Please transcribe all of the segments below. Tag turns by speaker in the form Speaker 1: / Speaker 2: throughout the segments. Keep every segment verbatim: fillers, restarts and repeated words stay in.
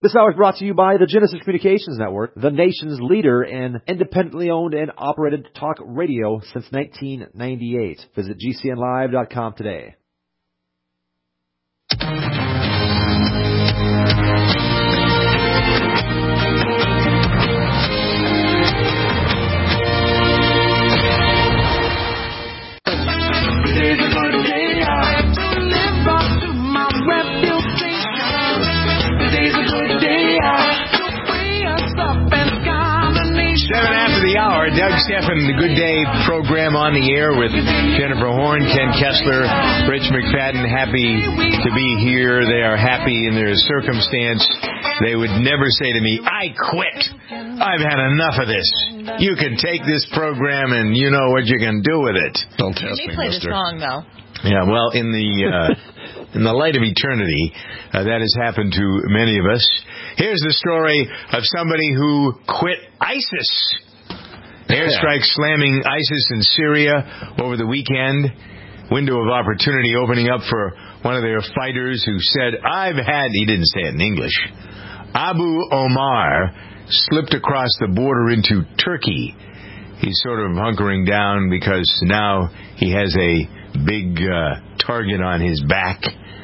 Speaker 1: This hour is brought to you by the Genesis Communications Network, the nation's leader in independently owned and operated talk radio since nineteen ninety-eight. Visit G C N live dot com today.
Speaker 2: Seven after the hour, Doug Stephan, the Good Day program on the air with Jennifer Horn, Ken Kessler, Rich McFadden. Happy to be here. They are happy in their circumstance. They would never say to me, I quit. I've had enough of this. You can take this program and you know what you can do with it.
Speaker 3: Don't test me,
Speaker 4: play
Speaker 3: mister.
Speaker 4: the song, though.
Speaker 2: Yeah, well, in the uh, in the light of eternity, uh, that has happened to many of us. Here's the story of somebody who quit ISIS. Airstrikes slamming ISIS in Syria over the weekend. Window of opportunity opening up for one of their fighters who said, I've had, he didn't say it in English, Abu Omar slipped across the border into Turkey. He's sort of hunkering down because now he has a big uh, target on his back.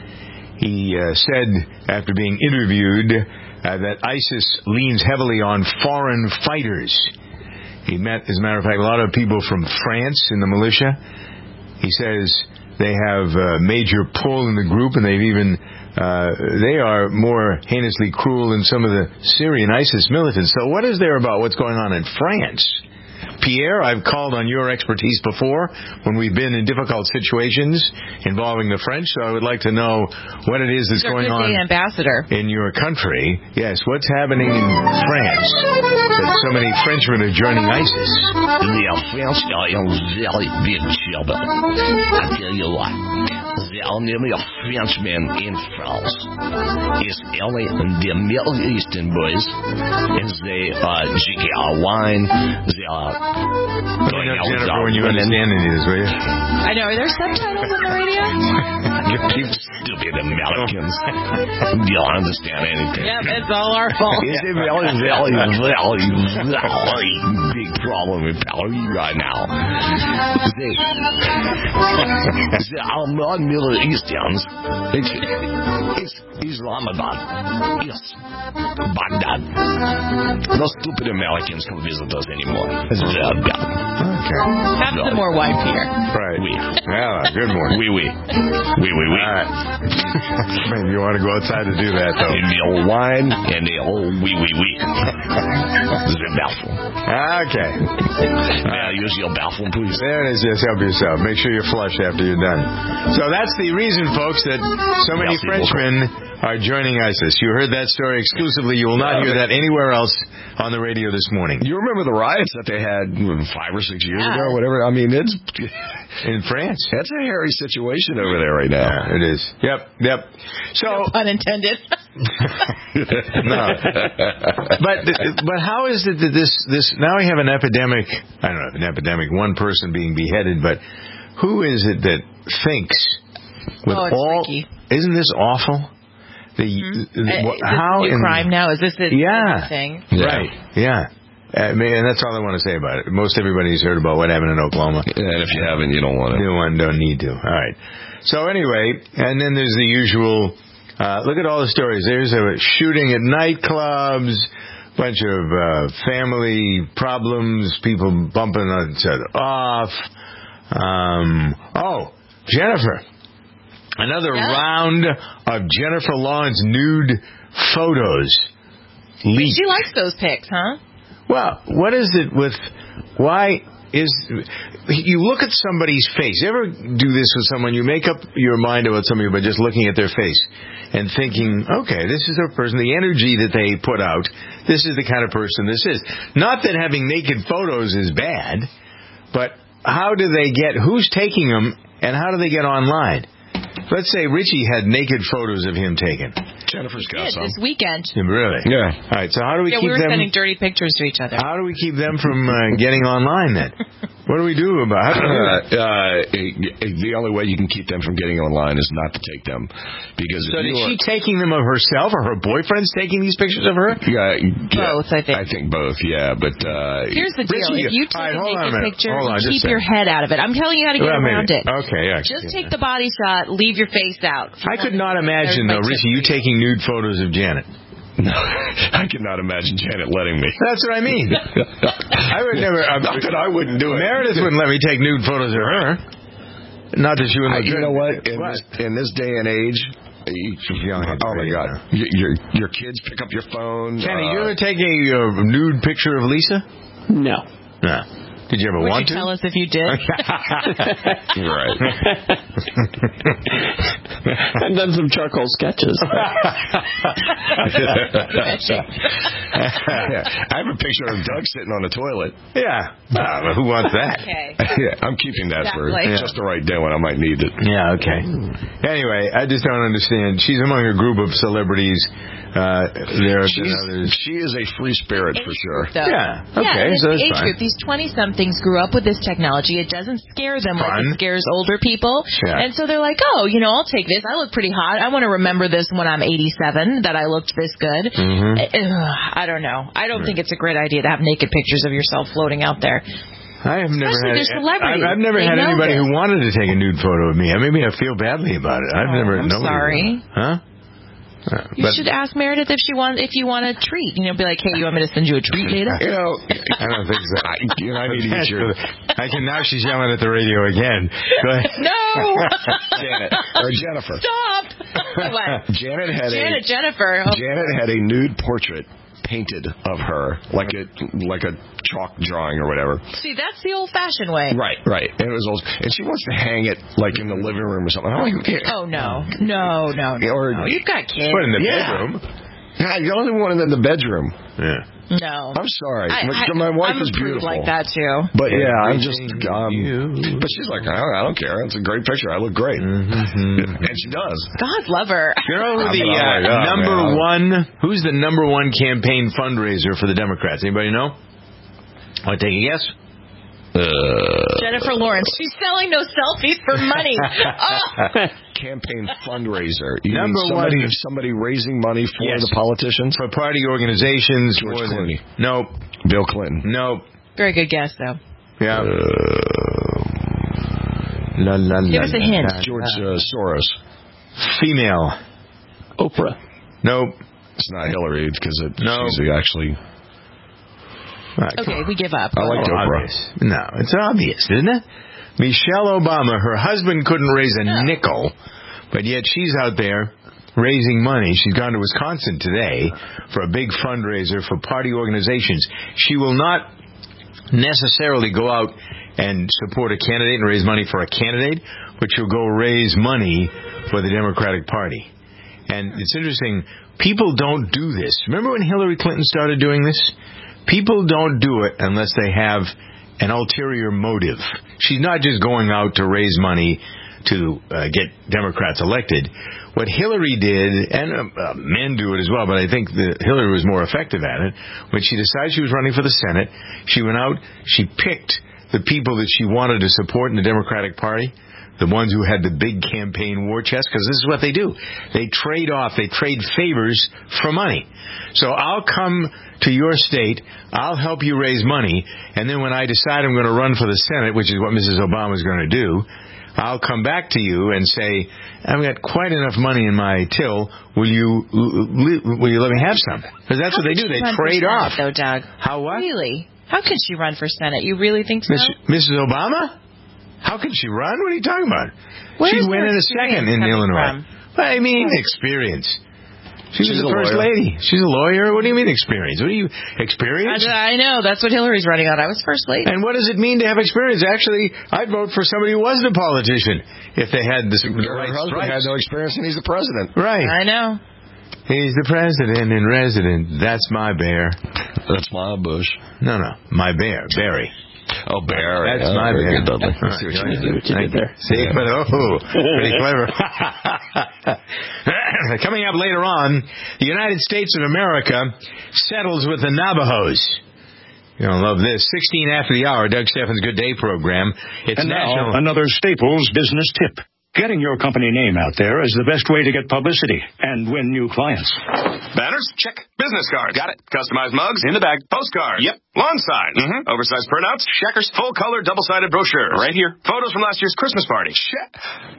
Speaker 2: He uh, said, after being interviewed, uh, that ISIS leans heavily on foreign fighters. He met, as a matter of fact, a lot of people from France in the militia. He says they have a major pull in the group, and they've even, uh, they are more heinously cruel than some of the Syrian ISIS militants. So what is there about what's going on in France? Pierre, I've called on your expertise before when we've been in difficult situations involving the French, so I would like to know what it is that's going on
Speaker 4: ambassador.
Speaker 2: in your country. Yes, what's happening in France that so many Frenchmen are joining ISIS?
Speaker 3: The French are in very big trouble. I tell you what, there are many Frenchmen in France. It's only the Middle Eastern boys, and they are drinking our wine, they are
Speaker 2: Let me know, Jennifer, when you understand any of this, will you?
Speaker 4: I know. Are there subtitles on the radio?
Speaker 3: You stupid Americans. You don't understand anything.
Speaker 4: Yep, it's all our fault.
Speaker 3: It's a very, very, very, very big problem in Paris right now. They, they are not Middle Easterns. It's, it's Islamabad. Yes. Baghdad. No stupid Americans can visit us anymore. It's very bad.
Speaker 2: Okay.
Speaker 4: Have some more wine, Pierre.
Speaker 2: Right.
Speaker 3: Oui.
Speaker 2: Yeah, good morning.
Speaker 3: Oui, oui. Oui, oui, oui.
Speaker 2: All right. Maybe you want to go outside to do that, though.
Speaker 3: And the old wine and the old oui, oui, oui. The bathroom.
Speaker 2: Okay.
Speaker 3: May I use your bathroom, please?
Speaker 2: There it is. Just help yourself. Make sure you flush after you're done. So that's the reason, folks, that so many
Speaker 3: Merci
Speaker 2: Frenchmen are joining ISIS. You heard that story exclusively. You will not hear that anywhere else on the radio this morning.
Speaker 5: You remember the riots that they had five or six years
Speaker 4: Yeah.
Speaker 5: ago, whatever? I mean, it's
Speaker 2: In France.
Speaker 5: that's a hairy situation over there right now.
Speaker 2: Yeah, it is. Yep, yep. So,
Speaker 4: No pun intended.
Speaker 2: no. But but how is it that this this now we have an epidemic? I don't know, an epidemic. One person being beheaded, but who is it that thinks with
Speaker 4: Oh, it's
Speaker 2: all?
Speaker 4: freaky.
Speaker 2: Isn't this awful? The,
Speaker 4: Mm-hmm.
Speaker 2: the
Speaker 4: Uh,
Speaker 2: wh-
Speaker 4: is this
Speaker 2: how
Speaker 4: a new
Speaker 2: in,
Speaker 4: crime now? Is this a
Speaker 2: Yeah.
Speaker 4: new thing?
Speaker 5: Yeah.
Speaker 2: Right. Yeah. Uh, man, and that's all I want to say about it. Most everybody's heard about what happened in Oklahoma.
Speaker 5: And if you haven't, you don't want to.
Speaker 2: New one don't need to. All right. So anyway, and then there's the usual. Uh, look at all the stories. There's a shooting at nightclubs, bunch of uh, family problems, people bumping each other off. Um, oh, Jennifer. Another
Speaker 4: Yeah.
Speaker 2: round of Jennifer Lawrence nude photos leaked.
Speaker 4: She likes those pics, huh?
Speaker 2: Well, what is it with, why is, you look at somebody's face. You ever do this with someone? You make up your mind about somebody by just looking at their face and thinking, okay, this is a person, the energy that they put out, this is the kind of person this is. Not that having naked photos is bad, but how do they get, who's taking them, and how do they get online? Let's say Richie had naked photos of him taken.
Speaker 5: Jennifer's got
Speaker 4: Yeah,
Speaker 5: some.
Speaker 4: this weekend.
Speaker 2: Really?
Speaker 5: Yeah.
Speaker 2: All right, so how do we
Speaker 4: Yeah,
Speaker 2: keep
Speaker 4: we were
Speaker 2: them...
Speaker 4: sending dirty pictures to each other.
Speaker 2: How do we keep them from uh, getting online then? What do we do about it?
Speaker 5: Uh, uh, the only way you can keep them from getting online is not to take them. Because
Speaker 2: So
Speaker 5: if
Speaker 2: is
Speaker 5: you
Speaker 2: she
Speaker 5: are,
Speaker 2: taking them of herself, or her boyfriend's taking these pictures of her?
Speaker 5: yeah,
Speaker 4: Both, I think.
Speaker 5: I think both, yeah. But uh,
Speaker 4: Here's the deal.
Speaker 2: Richie,
Speaker 4: If you
Speaker 2: all right,
Speaker 4: take a
Speaker 2: hold on a
Speaker 4: naked
Speaker 2: minute.
Speaker 4: picture,
Speaker 2: Hold on,
Speaker 4: you
Speaker 2: just
Speaker 4: keep
Speaker 2: a
Speaker 4: your
Speaker 2: second.
Speaker 4: head out of it. I'm telling you how to get
Speaker 2: Wait a
Speaker 4: around
Speaker 2: minute.
Speaker 4: it.
Speaker 2: Okay, yeah.
Speaker 4: Just take the body shot, leave your face out.
Speaker 2: I could not imagine, though, Richie, you taking nude photos of Janet.
Speaker 5: no, I could not imagine Janet letting me.
Speaker 2: That's what I mean. I would never. Uh,
Speaker 5: Not that I wouldn't do it.
Speaker 2: Meredith wouldn't let me take nude photos of her. Not that she would.
Speaker 5: I,
Speaker 2: look
Speaker 5: you
Speaker 2: good.
Speaker 5: know what? In,
Speaker 2: What?
Speaker 5: This, in this day and age, you- oh my God, your, your your kids pick up your phone.
Speaker 2: Kenny,
Speaker 5: uh,
Speaker 2: you ever take a uh, nude picture of Lisa?
Speaker 6: No.
Speaker 2: No. Did you ever
Speaker 4: Would
Speaker 2: want
Speaker 4: you
Speaker 2: to?
Speaker 4: tell us if you did?
Speaker 5: Right.
Speaker 6: I've done some charcoal sketches.
Speaker 5: I have a picture of Doug sitting on the toilet.
Speaker 2: Yeah. Uh, who wants that?
Speaker 4: Okay.
Speaker 5: Yeah, I'm keeping that for
Speaker 4: Exactly.
Speaker 5: just the right day when I might need it.
Speaker 2: Yeah, okay. Anyway, I just don't understand. She's among a group of celebrities. Uh, there have been
Speaker 5: She's,
Speaker 2: others.
Speaker 5: she is a free spirit for sure.
Speaker 4: Though.
Speaker 2: Yeah, okay,
Speaker 4: yeah, and
Speaker 2: so
Speaker 4: it's
Speaker 2: that's
Speaker 4: the age
Speaker 2: fine.
Speaker 4: group. These twenty-somethings grew up with this technology. It doesn't scare them like
Speaker 2: Fun.
Speaker 4: it scares older people.
Speaker 2: Yeah.
Speaker 4: And so they're like, oh, you know, I'll take this. I look pretty hot. I want to remember this when I'm eighty-seven, that I looked this good.
Speaker 2: Mhm.
Speaker 4: Ugh, I don't know. I don't think it's a great idea to have naked pictures of yourself floating out there.
Speaker 2: I have never
Speaker 4: Especially
Speaker 2: had.
Speaker 4: they're celebrities.
Speaker 2: I've, I've never
Speaker 4: They
Speaker 2: had
Speaker 4: know
Speaker 2: anybody
Speaker 4: this.
Speaker 2: who wanted to take a nude photo of me. Maybe I feel badly about it. I've
Speaker 4: Oh,
Speaker 2: never.
Speaker 4: I'm
Speaker 2: nobody-
Speaker 4: sorry.
Speaker 2: Huh? Uh,
Speaker 4: You
Speaker 2: but
Speaker 4: should ask Meredith if she wants, if you want a treat. You know, be like, hey, you want me to send you a treat later?
Speaker 5: You know,
Speaker 2: I don't think so.
Speaker 5: I, you know, I need to get your
Speaker 2: I can now. She's yelling at the radio again. Go ahead.
Speaker 4: No!
Speaker 5: Janet or Jennifer.
Speaker 4: Stop! What?
Speaker 5: Janet had
Speaker 4: Janet,
Speaker 5: a
Speaker 4: Jennifer. Oh,
Speaker 5: Janet had a nude portrait painted of her, like a like a chalk drawing or whatever.
Speaker 4: see, that's the old-fashioned way.
Speaker 5: Right, right. And it was, old, and she wants to hang it like in the living room or something. I'm like, okay.
Speaker 4: Oh, no. No, no, no.
Speaker 5: Or-
Speaker 4: no. You've got kids.
Speaker 2: Put in the
Speaker 5: Yeah.
Speaker 2: bedroom.
Speaker 5: Yeah, you only want it in the bedroom.
Speaker 2: Yeah.
Speaker 4: No.
Speaker 5: I'm sorry.
Speaker 4: I,
Speaker 5: my,
Speaker 4: I,
Speaker 5: my wife
Speaker 4: I'm
Speaker 5: is
Speaker 4: a prude
Speaker 5: beautiful.
Speaker 4: like that, too.
Speaker 5: But yeah, I'm just. Um,
Speaker 2: You.
Speaker 5: but she's like, I don't, I don't care. It's a great picture. I look great,
Speaker 2: Mm-hmm.
Speaker 5: and she does.
Speaker 4: God love her.
Speaker 2: You know who
Speaker 5: I'm
Speaker 2: the
Speaker 5: an- oh
Speaker 2: uh,
Speaker 5: my God,
Speaker 2: number
Speaker 5: man.
Speaker 2: one? Who's the number one campaign fundraiser for the Democrats? Anybody know? Want to take a guess?
Speaker 4: Jennifer Lawrence. She's selling those selfies for money. Oh.
Speaker 5: Campaign fundraiser. You
Speaker 2: Number
Speaker 5: mean somebody,
Speaker 2: one.
Speaker 5: somebody raising money for
Speaker 2: Yes.
Speaker 5: the politicians?
Speaker 2: For party organizations.
Speaker 5: George
Speaker 2: more than-
Speaker 5: Clooney.
Speaker 2: Nope.
Speaker 5: Bill Clinton.
Speaker 2: Nope.
Speaker 4: Very good guess, though.
Speaker 2: Yeah.
Speaker 5: Uh,
Speaker 2: La, la, la,
Speaker 4: Give us a
Speaker 2: la,
Speaker 4: hint.
Speaker 2: la,
Speaker 5: George
Speaker 2: la.
Speaker 5: uh, Soros.
Speaker 2: Female.
Speaker 6: Oprah.
Speaker 2: Nope.
Speaker 5: It's not Hillary because it,
Speaker 2: No.
Speaker 5: she's actually.
Speaker 2: Right, come
Speaker 4: Okay,
Speaker 2: on.
Speaker 4: we give up.
Speaker 5: I like
Speaker 2: Oh,
Speaker 5: Oprah.
Speaker 2: obvious. No, it's obvious, isn't it? Michelle Obama, her husband couldn't raise a
Speaker 4: No.
Speaker 2: nickel, but yet she's out there raising money. She's gone to Wisconsin today for a big fundraiser for party organizations. She will not necessarily go out and support a candidate and raise money for a candidate, but she'll go raise money for the Democratic Party. And it's interesting, people don't do this. Remember when Hillary Clinton started doing this? People don't do it unless they have an ulterior motive. She's not just going out to raise money to uh, get Democrats elected. What Hillary did, and uh, uh, men do it as well, but I think that Hillary was more effective at it, when she decided she was running for the Senate, she went out, she picked the people that she wanted to support in the Democratic Party, the ones who had the big campaign war chest, because this is what they do. They trade off, they trade favors for money. So I'll come to your state, I'll help you raise money, and then when I decide I'm going to run for the Senate, which is what Missus Obama is going to do, I'll come back to you and say, I've got quite enough money in my till. Will you will you let me have some? Because that's
Speaker 4: How
Speaker 2: what they
Speaker 4: could
Speaker 2: do.
Speaker 4: she
Speaker 2: They
Speaker 4: run for
Speaker 2: trade
Speaker 4: Senate,
Speaker 2: off.
Speaker 4: though, Doug?
Speaker 2: How what?
Speaker 4: Really? How could she run for Senate? You really think so?
Speaker 2: Miss, Missus Obama? How can she run? What are you talking about?
Speaker 4: Where's
Speaker 2: She'd win
Speaker 4: her
Speaker 2: in a
Speaker 4: experience
Speaker 2: second in
Speaker 4: coming
Speaker 2: Illinois.
Speaker 4: from?
Speaker 2: What do you mean experience? She
Speaker 5: She's
Speaker 2: was the
Speaker 5: a
Speaker 2: first
Speaker 5: lawyer.
Speaker 2: lady. She's a lawyer. What do you mean experience? What do you experience?
Speaker 4: I, I know. That's what Hillary's running on. I was first lady.
Speaker 2: And what does it mean to have experience? Actually, I'd vote for somebody who wasn't a politician if they had this.
Speaker 5: Her husband had no experience, and he's the president.
Speaker 2: Right.
Speaker 4: I know.
Speaker 2: He's the president in resident. That's my bear.
Speaker 5: That's my Bush.
Speaker 2: No, no, my bear, Barry.
Speaker 5: Oh, Barry.
Speaker 2: That's
Speaker 5: oh,
Speaker 2: my
Speaker 5: very
Speaker 2: bear.
Speaker 5: good, Dudley.
Speaker 2: All right,
Speaker 5: See what
Speaker 2: you
Speaker 5: you
Speaker 2: like
Speaker 5: did.
Speaker 6: what you did there.
Speaker 2: See, but oh, pretty clever. Coming up later on, the United States of America settles with the Navajos. You don't love this. sixteen after the hour, Doug Steffens' Good Day program. It's
Speaker 7: and
Speaker 2: national.
Speaker 7: Now, another Staples business tip. Getting your company name out there is the best way to get publicity and win new clients.
Speaker 5: Banners? Check. Business cards? Got it. Customized mugs? In the bag. Postcards? Yep. Lawn signs? Mm-hmm. Oversized printouts? Checkers. Full-color, double-sided brochures? Right here. Photos from last year's Christmas party? Check.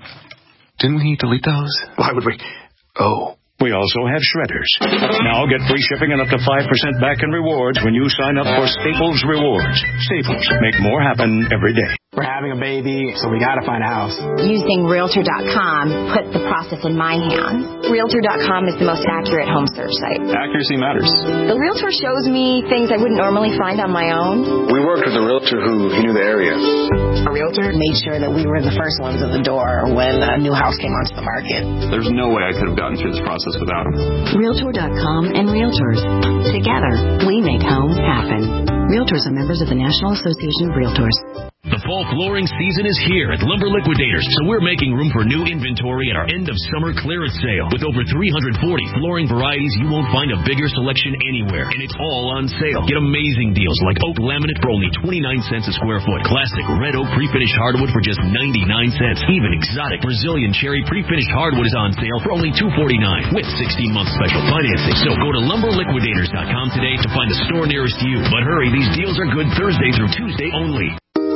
Speaker 5: Didn't we delete those? Why would we? Oh.
Speaker 7: We also have shredders. Now get free shipping and up to five percent back in rewards when you sign up for Staples Rewards. Staples. Make more happen every day.
Speaker 8: We're having a baby, so we got to find a house.
Speaker 9: Using Realtor dot com put the process in my hands. Realtor dot com is the most accurate home search site.
Speaker 8: Accuracy matters.
Speaker 9: The Realtor shows me things I wouldn't normally find on my own.
Speaker 10: We worked with a Realtor who he knew the area.
Speaker 11: A Realtor made sure that we were the first ones at the door when a new house came onto the market.
Speaker 8: There's no way I could have gotten through this process without him.
Speaker 12: Realtor dot com and Realtors. Together, we make home happen. Realtors are members of the National Association of Realtors.
Speaker 13: The fall flooring season is here at Lumber Liquidators, so we're making room for new inventory at our end-of-summer clearance sale. With over three hundred forty flooring varieties, you won't find a bigger selection anywhere, and it's all on sale. Get amazing deals like oak laminate for only twenty-nine cents a square foot, classic red oak pre-finished hardwood for just ninety-nine cents. Even exotic Brazilian cherry pre-finished hardwood is on sale for only two forty-nine with sixteen month special financing. So go to lumber liquidators dot com today to find a store nearest you. But hurry, these deals are good Thursday through Tuesday only.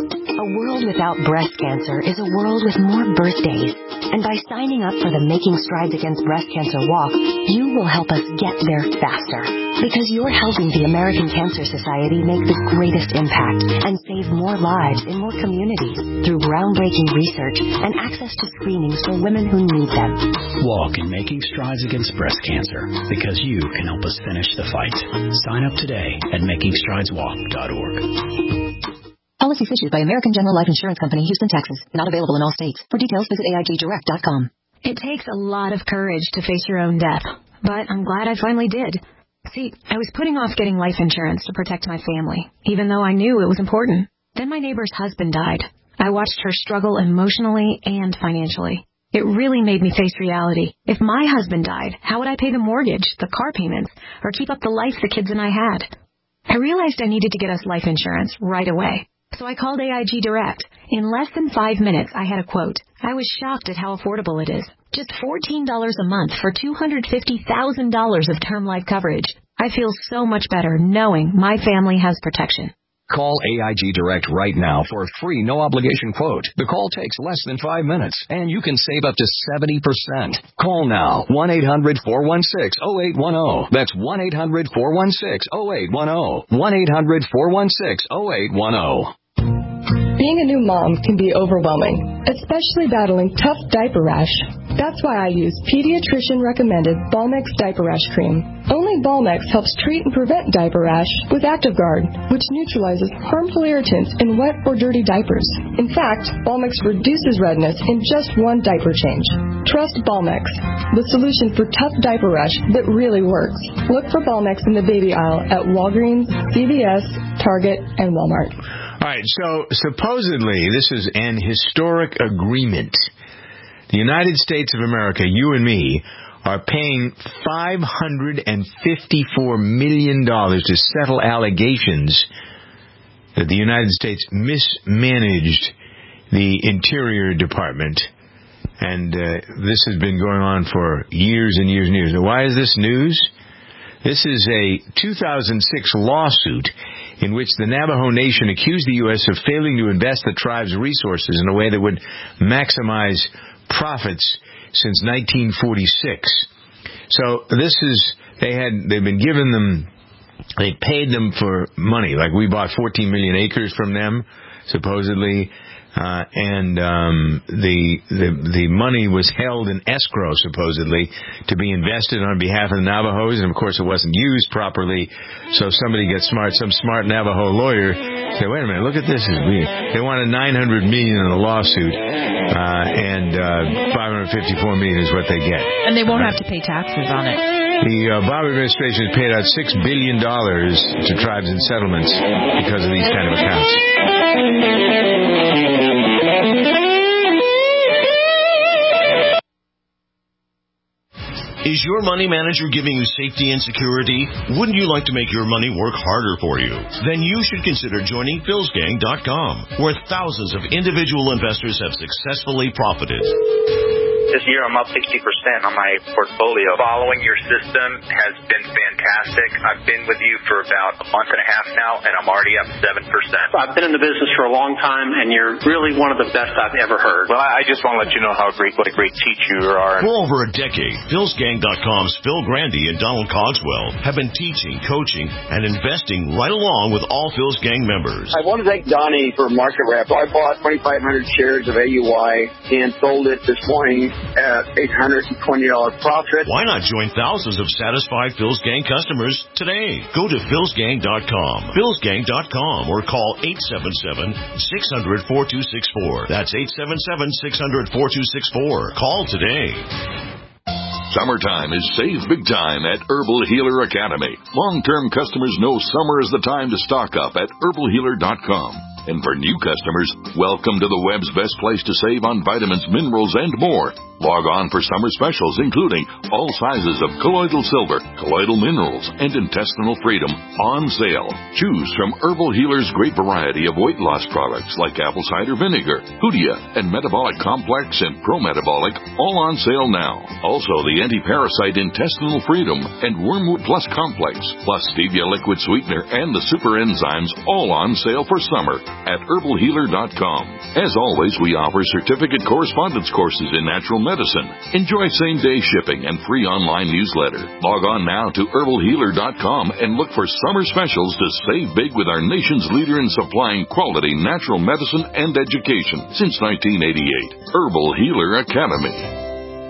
Speaker 12: A world without breast cancer is a world with more birthdays. And by signing up for the Making Strides Against Breast Cancer Walk, you will help us get there faster. Because you're helping the American Cancer Society make the greatest impact and save more lives in more communities through groundbreaking research and access to screenings for women who need them.
Speaker 14: Walk in Making Strides Against Breast Cancer, because you can help us finish the fight. Sign up today at making strides walk dot org.
Speaker 12: Policies issued by American General Life Insurance Company, Houston, Texas. Not available in all states. For details, visit A I G direct dot com.
Speaker 15: It takes a lot of courage to face your own death, but I'm glad I finally did. See, I was putting off getting life insurance to protect my family, even though I knew it was important. Then my neighbor's husband died. I watched her struggle emotionally and financially. It really made me face reality. If my husband died, how would I pay the mortgage, the car payments, or keep up the life the kids and I had? I realized I needed to get us life insurance right away. So I called A I G Direct. In less than five minutes, I had a quote. I was shocked at how affordable it is. Just fourteen dollars a month for two hundred fifty thousand dollars of term life coverage. I feel so much better knowing my family has protection.
Speaker 16: Call A I G Direct right now for a free no-obligation quote. The call takes less than five minutes, and you can save up to seventy percent. Call now, one eight hundred four one six oh eight one oh. That's one eight hundred four one six oh eight one oh. one eight hundred four one six oh eight one oh.
Speaker 17: Being a new mom can be overwhelming, especially battling tough diaper rash. That's why I use pediatrician-recommended Balmex Diaper Rash Cream. Only Balmex helps treat and prevent diaper rash with ActiveGuard, which neutralizes harmful irritants in wet or dirty diapers. In fact, Balmex reduces redness in just one diaper change. Trust Balmex, the solution for tough diaper rash that really works. Look for Balmex in the baby aisle at Walgreens, C V S, Target, and Walmart.
Speaker 2: All right, so supposedly this is an historic agreement. The United States of America, you and me, are paying five hundred fifty-four million dollars to settle allegations that the United States mismanaged the Interior Department. And uh, this has been going on for years and years and years. Now, why is this news? This is a two thousand six lawsuit in which the Navajo Nation accused the U S of failing to invest the tribe's resources in a way that would maximize profits since nineteen forty-six. So this is, they had, they've been giving them, they paid them for money. Like we bought fourteen million acres from them, supposedly. Uh, and um, the, the the money was held in escrow, supposedly, to be invested on behalf of the Navajos. And, of course, it wasn't used properly. So somebody gets smart. Some smart Navajo lawyer said, wait a minute, look at this. They wanted nine hundred million dollars in a lawsuit, uh, and uh, five hundred fifty-four million dollars is what they get.
Speaker 4: And they won't have to pay taxes on it.
Speaker 2: The uh, Obama administration has paid out six billion dollars to tribes and settlements because of these kind of accounts.
Speaker 18: Is your money manager giving you safety and security? Wouldn't you like to make your money work harder for you? Then you should consider joining Phils Gang dot com, where thousands of individual investors have successfully profited.
Speaker 19: This year I'm up sixty percent on my portfolio. Following your system has been fantastic. I've been with you for about a month and a half now, and I'm already up seven percent.
Speaker 20: I've been in the business for a long time, and you're really one of the best I've ever heard.
Speaker 19: Well, I just want to let you know how great, what a great teacher you are.
Speaker 18: For over a decade, Phils Gang dot com's Phil Grandy and Donald Cogswell have been teaching, coaching, and investing right along with all Phil's Gang members.
Speaker 21: I want to thank Donnie for Market Wrap. I bought twenty-five hundred shares of A U I and sold it this morning at eight hundred twenty dollars profit.
Speaker 18: Why not join thousands of satisfied Phil's Gang customers today? Go to Phils Gang dot com, Phils Gang dot com, or call eight seven seven, six hundred, four two six four. That's eight seven seven, six hundred, four two six four. Call today.
Speaker 22: Summertime is save big time at Herbal Healer Academy. Long-term customers know summer is the time to stock up at herbal healer dot com. And for new customers, welcome to the web's best place to save on vitamins, minerals, and more. Log on for summer specials, including all sizes of colloidal silver, colloidal minerals, and intestinal freedom on sale. Choose from Herbal Healer's great variety of weight loss products like apple cider vinegar, Hoodia, and Metabolic Complex and Pro-Metabolic, all on sale now. Also, the anti-parasite intestinal freedom and Wormwood Plus Complex, plus stevia liquid sweetener and the super enzymes, all on sale for summer at herbal healer dot com. As always, we offer certificate correspondence courses in natural medicine. Enjoy same-day shipping and free online newsletter. Log on now to herbal healer dot com and look for summer specials to save big with our nation's leader in supplying quality natural medicine and education since nineteen eighty-eight. Herbal Healer Academy.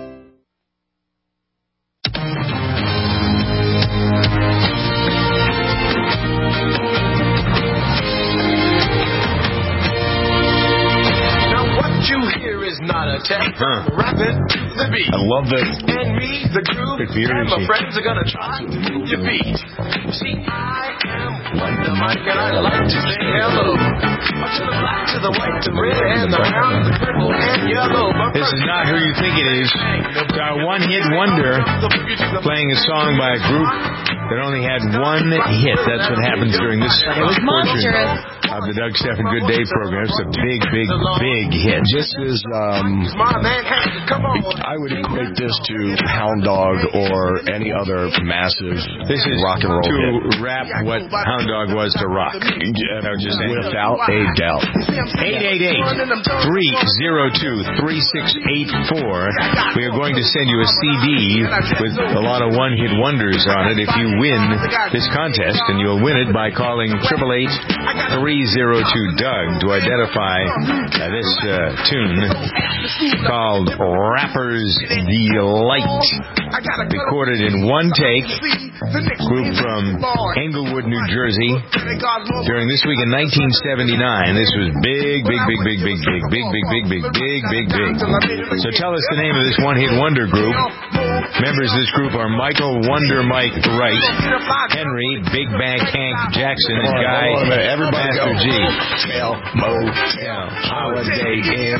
Speaker 23: Not a test, huh. Rap it to the beat.
Speaker 2: I love this.
Speaker 23: And me, the groove, and my friends are gonna try to move your beat. See, I am like the mic, and I like to say hello. To the black, to the white, the red, and the brown, the purple, and yellow.
Speaker 2: This is not who you think it is. It's our one-hit wonder playing a song by a group that only had one hit. That's what happens during this
Speaker 4: it was monstrous.
Speaker 2: Of the Doug Stephan Good Day program. It's a big, big, big hit.
Speaker 24: This is, um, I would equate this to Hound Dog or any other massive
Speaker 2: this is
Speaker 24: rock and roll
Speaker 2: to
Speaker 24: hit.
Speaker 2: rap what Hound Dog was to rock.
Speaker 24: No, just without a doubt.
Speaker 2: eight eight eight, three oh two, three six eight four. We are going to send you a C D with a lot of one-hit wonders on it if you win this contest, and you'll win it by calling eight eight eight, three oh two, Doug to identify uh, this uh, tune called Rapper's Delight. Recorded in one take. Group from Englewood, New Jersey. During this week in nineteen seventy-nine. This was big, big, big, big, big, big, big, big, big, big, big, big, big. So tell us the name of this one-hit wonder group. Members of this group are Michael Wonder Mike Wright, Henry Big Bang Hank Jackson, and Guy Master G.
Speaker 24: Motel, motel, holiday inn.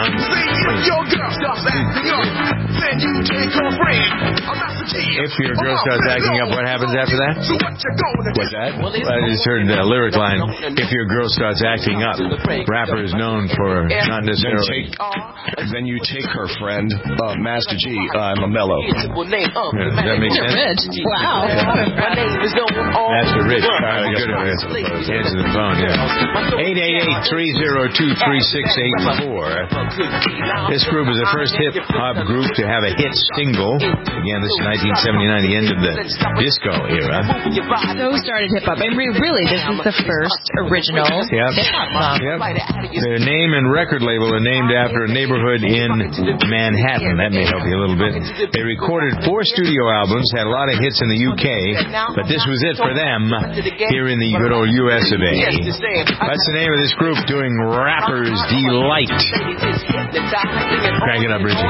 Speaker 2: If your girl starts acting up, what happens after that?
Speaker 24: What's that?
Speaker 2: I just heard the lyric line, if your girl starts acting up. Rapper is known for not necessarily...
Speaker 24: Then you take her friend, uh, Master G, uh, Mamello.
Speaker 2: Yeah, does that make sense?
Speaker 4: Wow.
Speaker 2: Master Rich. Right, good at it. Answer the phone, yeah. eight eight eight, three oh two, three six eight four. This group is the first hip-hop group to have a hit single. Again, this is nineteen seventy-nine, the end of the disco era.
Speaker 4: So started hip-hop. And really, this is the first original
Speaker 2: yep.
Speaker 4: hip-hop song.
Speaker 2: Yep. Their name and record label are named after a neighborhood in Manhattan. That may help you a little bit. They recorded four studio albums, had a lot of hits in the U K, but this was it for them here in the good old U S of A. That's the name of this group doing Rapper's Delight. Crank it up, Richie.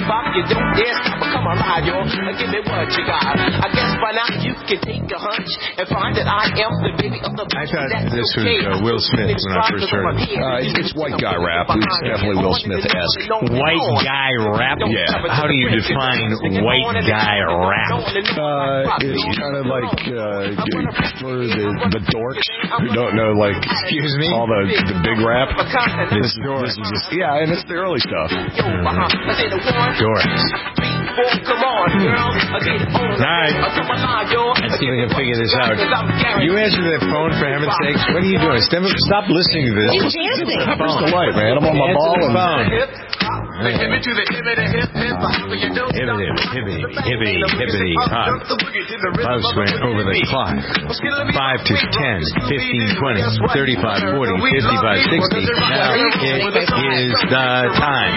Speaker 23: bop, you don't dare stop. Come on, ride, yo, give me what you got. I guess by now you can take a hunch and find that I am the baby of the.
Speaker 2: I thought this was uh, Will Smith when I first heard it.
Speaker 24: Uh, it's white guy rap. It's definitely Will Smith-esque.
Speaker 2: White guy rap?
Speaker 24: Yeah.
Speaker 2: How do you define white guy rap?
Speaker 24: Uh, it's kind of like uh, for the, the dorks who don't know, like,
Speaker 2: excuse me,
Speaker 24: all the the big rap.
Speaker 2: This,
Speaker 24: this is just, yeah, and it's the early stuff.
Speaker 2: Mm-hmm. Dorks.
Speaker 23: Come on, girl.
Speaker 2: All right. Let's see if we can figure this out. You answer the phone, for heaven's sakes. What are you doing? Stop, stop listening to this.
Speaker 4: He's dancing.
Speaker 24: Where's the light, man? I'm on my
Speaker 2: Answer
Speaker 24: ball.
Speaker 2: the
Speaker 24: And
Speaker 2: phone.
Speaker 23: Hibbity,
Speaker 2: hibbity, hibbity, hibbity, hibbity, hop. Bugs went over the clock. five to ten, fifteen, twenty, thirty-five, forty, fifty-five, sixty. Now it is the time.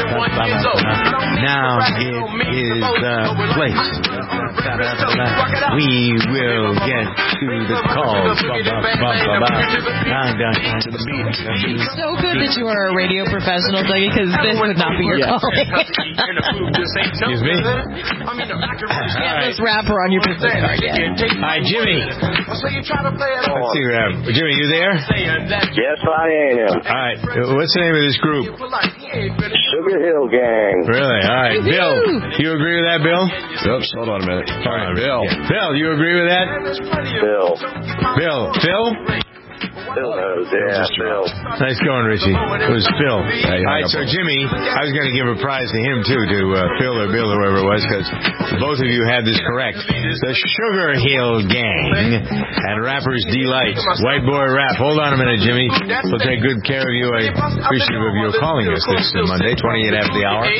Speaker 2: Now it is the place. We will get to the calls.
Speaker 4: It's so good that you are a radio professional, Dougie, because this would not be your
Speaker 2: Yeah.
Speaker 4: calling.
Speaker 2: Excuse me?
Speaker 4: This rapper on your business card yet.
Speaker 2: Hi, Jimmy. Let's see what happens. Jimmy, you there?
Speaker 1: Yes, I am.
Speaker 2: All right. What's the name of this group?
Speaker 1: Sugar Hill Gang.
Speaker 2: Really? All right. Bill, you agree with that, Bill?
Speaker 24: Oops, hold on a minute. All right, Bill.
Speaker 2: Yeah. Bill, you agree with that?
Speaker 1: Bill.
Speaker 2: Bill. Phil?
Speaker 1: Phil knows, yeah, Phil.
Speaker 2: Nice going, Richie. It was Phil.
Speaker 24: Hey,
Speaker 2: All right, so Jimmy, I was going to give a prize to him, too, to uh, Phil or Bill or whoever it was, because both of you had this correct. The Sugar Hill Gang and Rapper's Delight. White Boy Rap. Hold on a minute, Jimmy. We'll take good care of you. I'm appreciative of your calling us this Monday, twenty-eight after the hour.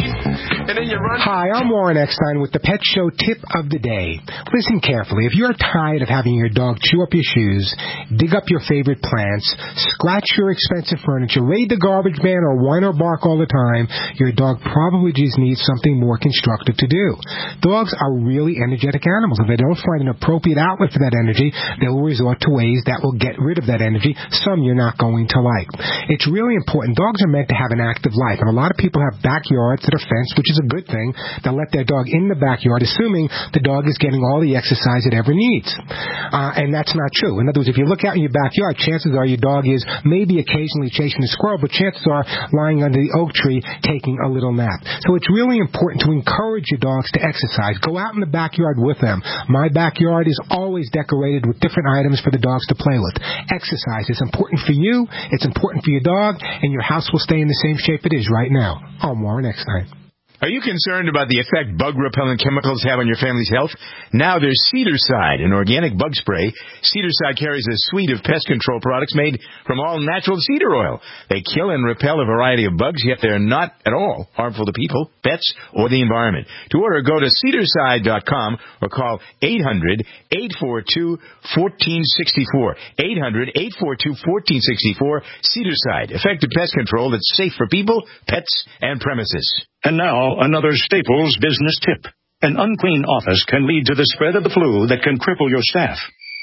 Speaker 3: Hi, I'm Warren Eckstein with the Pet Show Tip of the Day. Listen carefully. If you're tired of having your dog chew up your shoes, dig up your favorite plants, scratch your expensive furniture, raid the garbage man, or whine or bark all the time, your dog probably just needs something more constructive to do. Dogs are really energetic animals. If they don't find an appropriate outlet for that energy, they will resort to ways that will get rid of that energy, some you're not going to like. It's really important. Dogs are meant to have an active life, and a lot of people have backyards that are fenced, which is a good thing. They'll let their dog in the backyard, assuming the dog is getting all the exercise it ever needs. Uh, and that's not true. In other words, if you look out in your backyard, chances are your dog is maybe occasionally chasing a squirrel, but chances are lying under the oak tree taking a little nap. So it's really important to encourage your dogs to exercise. Go out in the backyard with them. My backyard is always decorated with different items for the dogs to play with. Exercise is important for you, it's important for your dog, and your house will stay in the same shape it is right now. I'm Warren Eckstein.
Speaker 2: Are you concerned about the effect bug-repellent chemicals have on your family's health? Now there's Cedarside, an organic bug spray. Cedarside carries a suite of pest control products made from all natural cedar oil. They kill and repel a variety of bugs, yet they're not at all harmful to people, pets, or the environment. To order, go to cedarside dot com or call eight hundred, eight four two, one four six four. eight hundred, eight four two, one four six four. Cedarside, effective pest control that's safe for people, pets, and premises.
Speaker 7: And now, another Staples business tip. An unclean office can lead to the spread of the flu that can cripple your staff.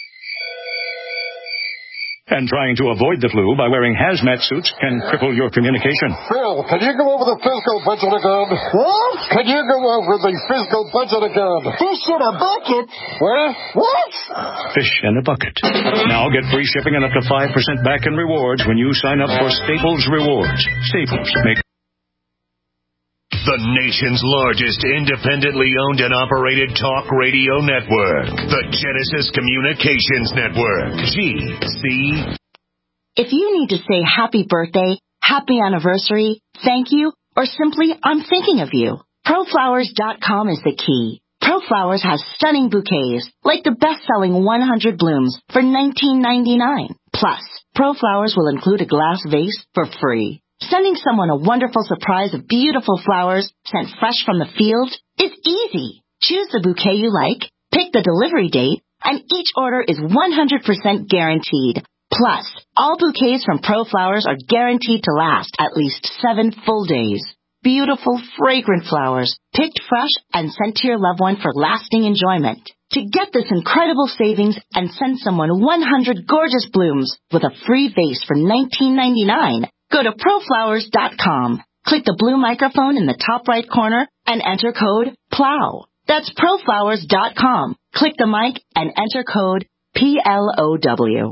Speaker 7: And trying to avoid the flu by wearing hazmat suits can cripple your communication.
Speaker 5: Phil, can you go over the fiscal budget again? What? Can you go over the fiscal budget again?
Speaker 12: Fish in a bucket?
Speaker 5: What?
Speaker 12: What?
Speaker 7: Fish in a bucket. Now get free shipping and up to five percent back in rewards when you sign up for Staples Rewards. Staples, make
Speaker 18: the nation's largest independently owned and operated talk radio network, the Genesis Communications Network, G C.
Speaker 12: If you need to say happy birthday, happy anniversary, thank you, or simply I'm thinking of you, pro flowers dot com is the key. ProFlowers has stunning bouquets, like the best-selling one hundred blooms for nineteen ninety-nine. Plus, ProFlowers will include a glass vase for free. Sending someone a wonderful surprise of beautiful flowers sent fresh from the field is easy. Choose the bouquet you like, pick the delivery date, and each order is one hundred percent guaranteed. Plus, all bouquets from ProFlowers are guaranteed to last at least seven full days. Beautiful, fragrant flowers, picked fresh and sent to your loved one for lasting enjoyment. To get this incredible savings and send someone one hundred gorgeous blooms with a free vase for nineteen ninety-nine, go to pro flowers dot com. Click the blue microphone in the top right corner
Speaker 6: and enter code PLOW. That's proflowers dot com. Click the mic and enter code P L O W.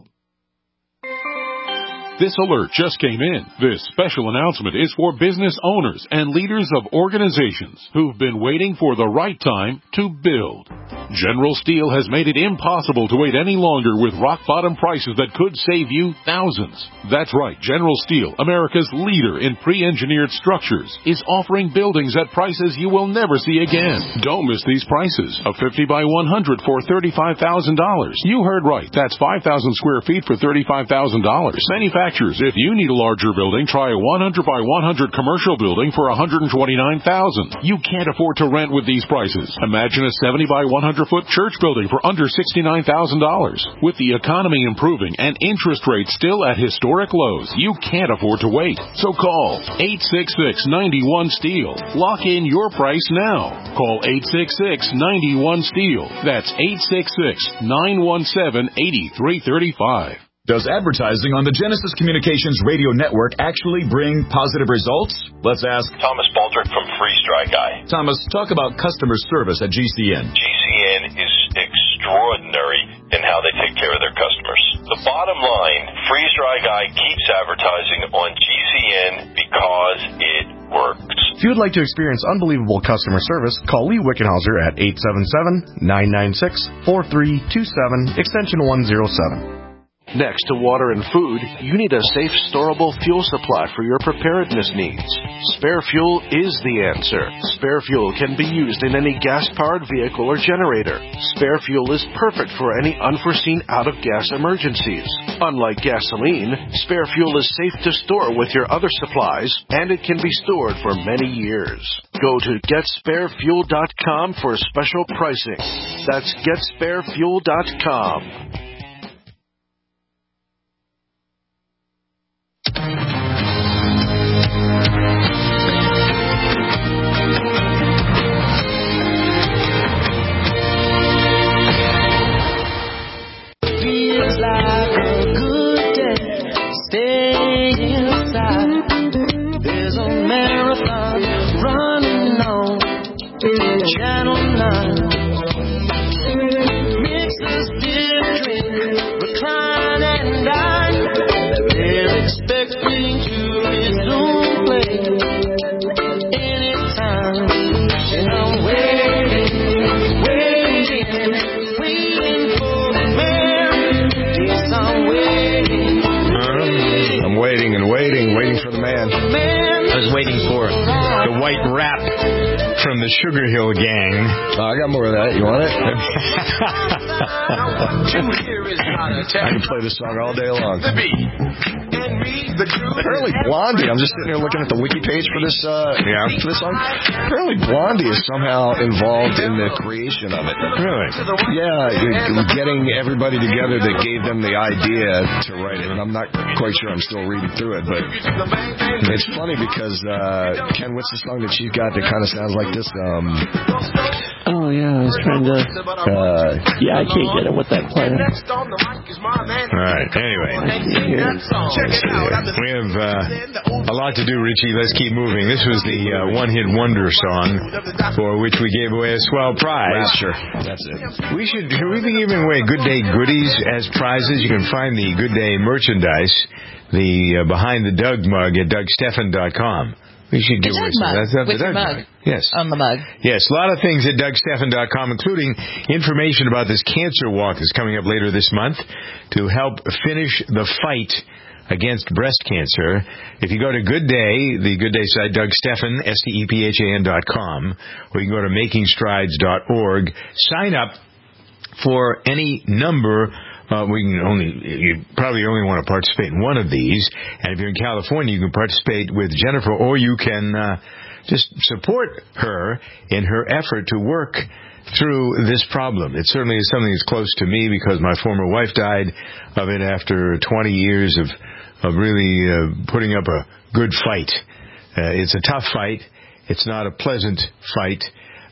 Speaker 9: This alert just came in. This special announcement is for business owners and leaders of organizations who've been waiting for the right time to build. General Steel has made it impossible to wait any longer with rock-bottom prices that could save you thousands. That's right. General Steel, America's leader in pre-engineered structures, is offering buildings at prices you will never see again. Don't miss these prices. A fifty by one hundred for thirty-five thousand dollars. You heard right. That's five thousand square feet for thirty-five thousand dollars. Manufacturers, if you need a larger building, try a one hundred by one hundred commercial building for one hundred twenty-nine thousand dollars. You can't afford to rent with these prices. Imagine a seventy by one hundred foot church building for under sixty-nine thousand dollars. With the economy improving and interest rates still at historic lows, you can't afford to wait. So call eight six six, nine one, STEEL. Lock in your price now. Call eight six six, nine one, STEEL. That's eight six six, nine one seven, eight three three five.
Speaker 10: Does advertising on the Genesis Communications radio network actually bring positive results? Let's ask
Speaker 11: Thomas Baldrick from Freeze Dry Guy.
Speaker 10: Thomas, talk about customer service at G C N.
Speaker 11: G C N is extraordinary in how they take care of their customers. The bottom line, Freeze Dry Guy keeps advertising on G C N because it works.
Speaker 25: If you would like to experience unbelievable customer service, call Lee Wickenhauser at eight seven seven, nine nine six, four three two seven, extension one oh seven.
Speaker 26: Next to water and food, you need a safe, storable fuel supply for your preparedness needs. Spare Fuel is the answer. Spare Fuel can be used in any gas-powered vehicle or generator. Spare Fuel is perfect for any unforeseen out-of-gas emergencies. Unlike gasoline, Spare Fuel is safe to store with your other supplies, and it can be stored for many years. Go to get spare fuel dot com for special pricing. That's get spare fuel dot com.
Speaker 23: Feels like a good day. Stay inside. There's a marathon running on Channel nine. Mixers dip drink, recline and dine. They're expecting to resume play anytime. And I'm waiting, waiting, waiting for the man. Yes, I'm waiting.
Speaker 24: Uh, I'm waiting and waiting, waiting for the man.
Speaker 2: I was waiting for the white rap from the Sugar Hill Gang.
Speaker 24: Oh, I got more of that. You want it? I can play this song all day long. Apparently Blondie, I'm just sitting here looking at the wiki page for this uh, yeah. for this song. Apparently Blondie is somehow involved in the creation of it.
Speaker 2: Really?
Speaker 24: Yeah, you're getting everybody together that gave them the idea to write it. And I'm not quite sure, I'm still reading through it, but it's funny because uh, Ken, what's the song that she's got that kind of sounds like this? Um,
Speaker 27: oh yeah, I was trying to. Uh, yeah, I can't get it with that player.
Speaker 2: All right. Anyway, we have uh, a lot to do, Richie. Let's keep moving. This was the uh, one-hit wonder song for which we gave away a swell prize.
Speaker 24: Sure, that's it.
Speaker 2: We should. Should we be giving away Good Day goodies as prizes? You can find the Good Day merchandise, the uh, Behind the Doug mug at Doug Stephan dot com. We should give away some.
Speaker 4: That's
Speaker 2: the
Speaker 4: with
Speaker 2: Doug
Speaker 4: your mug.
Speaker 2: mug. Yes.
Speaker 4: On the mug.
Speaker 2: Yes, a lot of things at Doug Stephan dot com, including information about this cancer walk that's coming up later this month to help finish the fight against breast cancer. If you go to Good Day, the Good Day site, Doug Stephan, S T E P H A N dot com, or you can go to making strides dot org, sign up for any number. Uh, we can only, you probably only want to participate in one of these. And if you're in California, you can participate with Jennifer, or you can uh, just support her in her effort to work through this problem. It certainly is something that's close to me because my former wife died of it after twenty years of, of really uh, putting up a good fight. Uh, it's a tough fight. It's not a pleasant fight.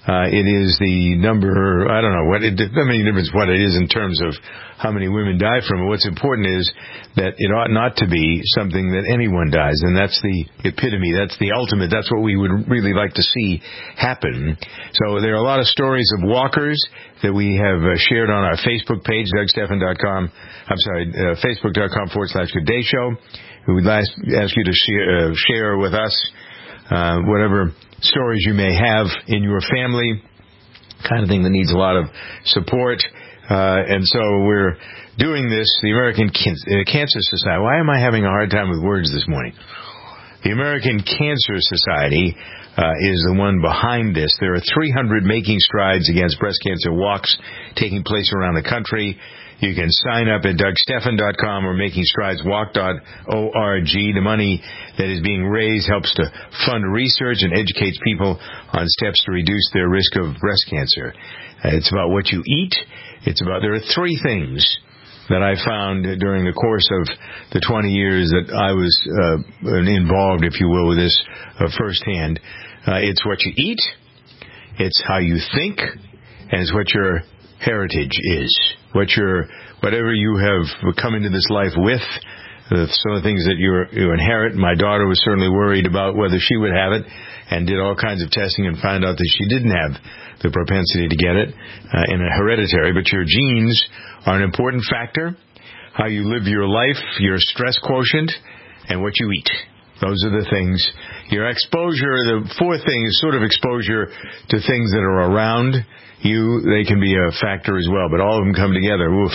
Speaker 2: Uh, it is the number, I don't know what it, I mean, difference what it is in terms of how many women die from it. What's important is that it ought not to be something that anyone dies, and that's the epitome, that's the ultimate, that's what we would really like to see happen. So there are a lot of stories of walkers that we have uh, shared on our Facebook page, Doug Stephan dot com, I'm sorry, uh, Facebook.com forward slash Good Day Show. We would ask, ask you to share, uh, share with us uh, whatever stories you may have in your family, kind of thing that needs a lot of support. Uh, and so we're doing this, the American Can- uh, Cancer Society. Why am I having a hard time with words this morning? The American Cancer Society uh, is the one behind this. There are three hundred Making Strides Against Breast Cancer walks taking place around the country. You can sign up at Doug Stephan dot com or Making Strides Walk dot org. The money that is being raised helps to fund research and educates people on steps to reduce their risk of breast cancer. Uh, it's about what you eat. It's about, there are three things that I found during the course of the twenty years that I was uh, involved, if you will, with this uh, firsthand. Uh, it's what you eat, it's how you think, and it's what your heritage is. What your, whatever you have come into this life with, uh, some of the things that you you inherit. My daughter was certainly worried about whether she would have it, and did all kinds of testing and found out that she didn't have the propensity to get it uh, in a hereditary. But your genes are an important factor. How you live your life, your stress quotient, and what you eat. Those are the things. Your exposure, the fourth thing is sort of exposure to things that are around you. They can be a factor as well, but all of them come together. Oof.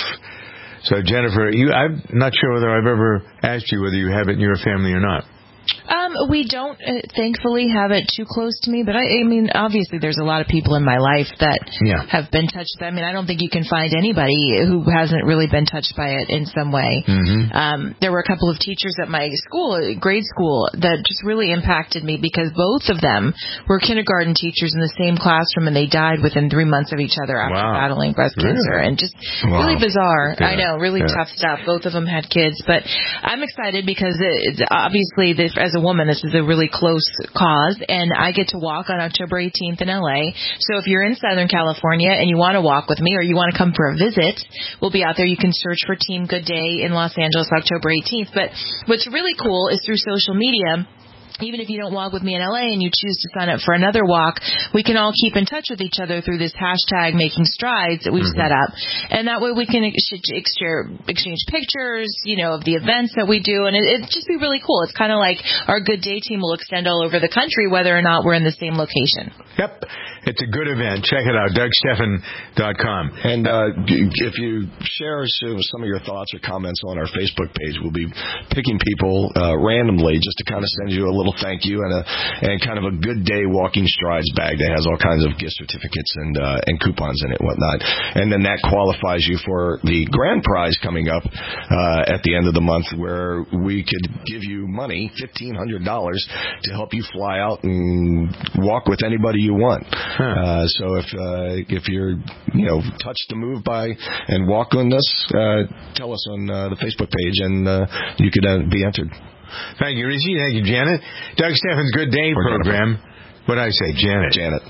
Speaker 2: So, Jennifer, you, I'm not sure whether I've ever asked you whether you have it in your family or not.
Speaker 4: Um, we don't, uh, thankfully, have it too close to me. But, I, I mean, obviously there's a lot of people in my life that
Speaker 2: yeah.
Speaker 4: have been touched. I mean, I don't think you can find anybody who hasn't really been touched by it in some way.
Speaker 2: Mm-hmm.
Speaker 4: Um, there were a couple of teachers at my school, grade school, that just really impacted me because both of them were kindergarten teachers in the same classroom, and they died within three months of each other after
Speaker 2: wow.
Speaker 4: battling breast
Speaker 2: really?
Speaker 4: cancer. And just
Speaker 2: wow.
Speaker 4: really bizarre.
Speaker 2: Yeah.
Speaker 4: I know, really
Speaker 2: yeah.
Speaker 4: tough stuff. Both of them had kids. But I'm excited because it, obviously, this, as a woman, this is a really close cause, and I get to walk on October eighteenth in L A. So if you're in Southern California and you want to walk with me or you want to come for a visit, we'll be out there. You can search for Team Good Day in Los Angeles October eighteenth. But what's really cool is through social media, even if you don't walk with me in L A and you choose to sign up for another walk, we can all keep in touch with each other through this hashtag Making Strides that we've mm-hmm. set up. And that way we can ex- exchange, exchange pictures, you know, of the events that we do. And it, it'd just be really cool. It's kind of like our Good Day team will extend all over the country, whether or not we're in the same location.
Speaker 2: Yep. It's a good event. Check it out, Doug Stephan dot com.
Speaker 24: And uh, if you share some of your thoughts or comments on our Facebook page, we'll be picking people uh, randomly just to kind of send you a little thank you and a and kind of a Good Day Walking Strides bag that has all kinds of gift certificates and uh, and coupons in it and whatnot. And then that qualifies you for the grand prize coming up uh, at the end of the month, where we could give you money, fifteen hundred dollars, to help you fly out and walk with anybody you want. Huh. Uh, so if uh, if you're you know touched to move by and walk on this, uh, tell us on uh, the Facebook page, and uh, you could uh, be entered.
Speaker 2: Thank you, Rishi. Thank you, Janet. Doug Stephan's Good Day or program. Jennifer. What did I say? Janet.
Speaker 24: Janet.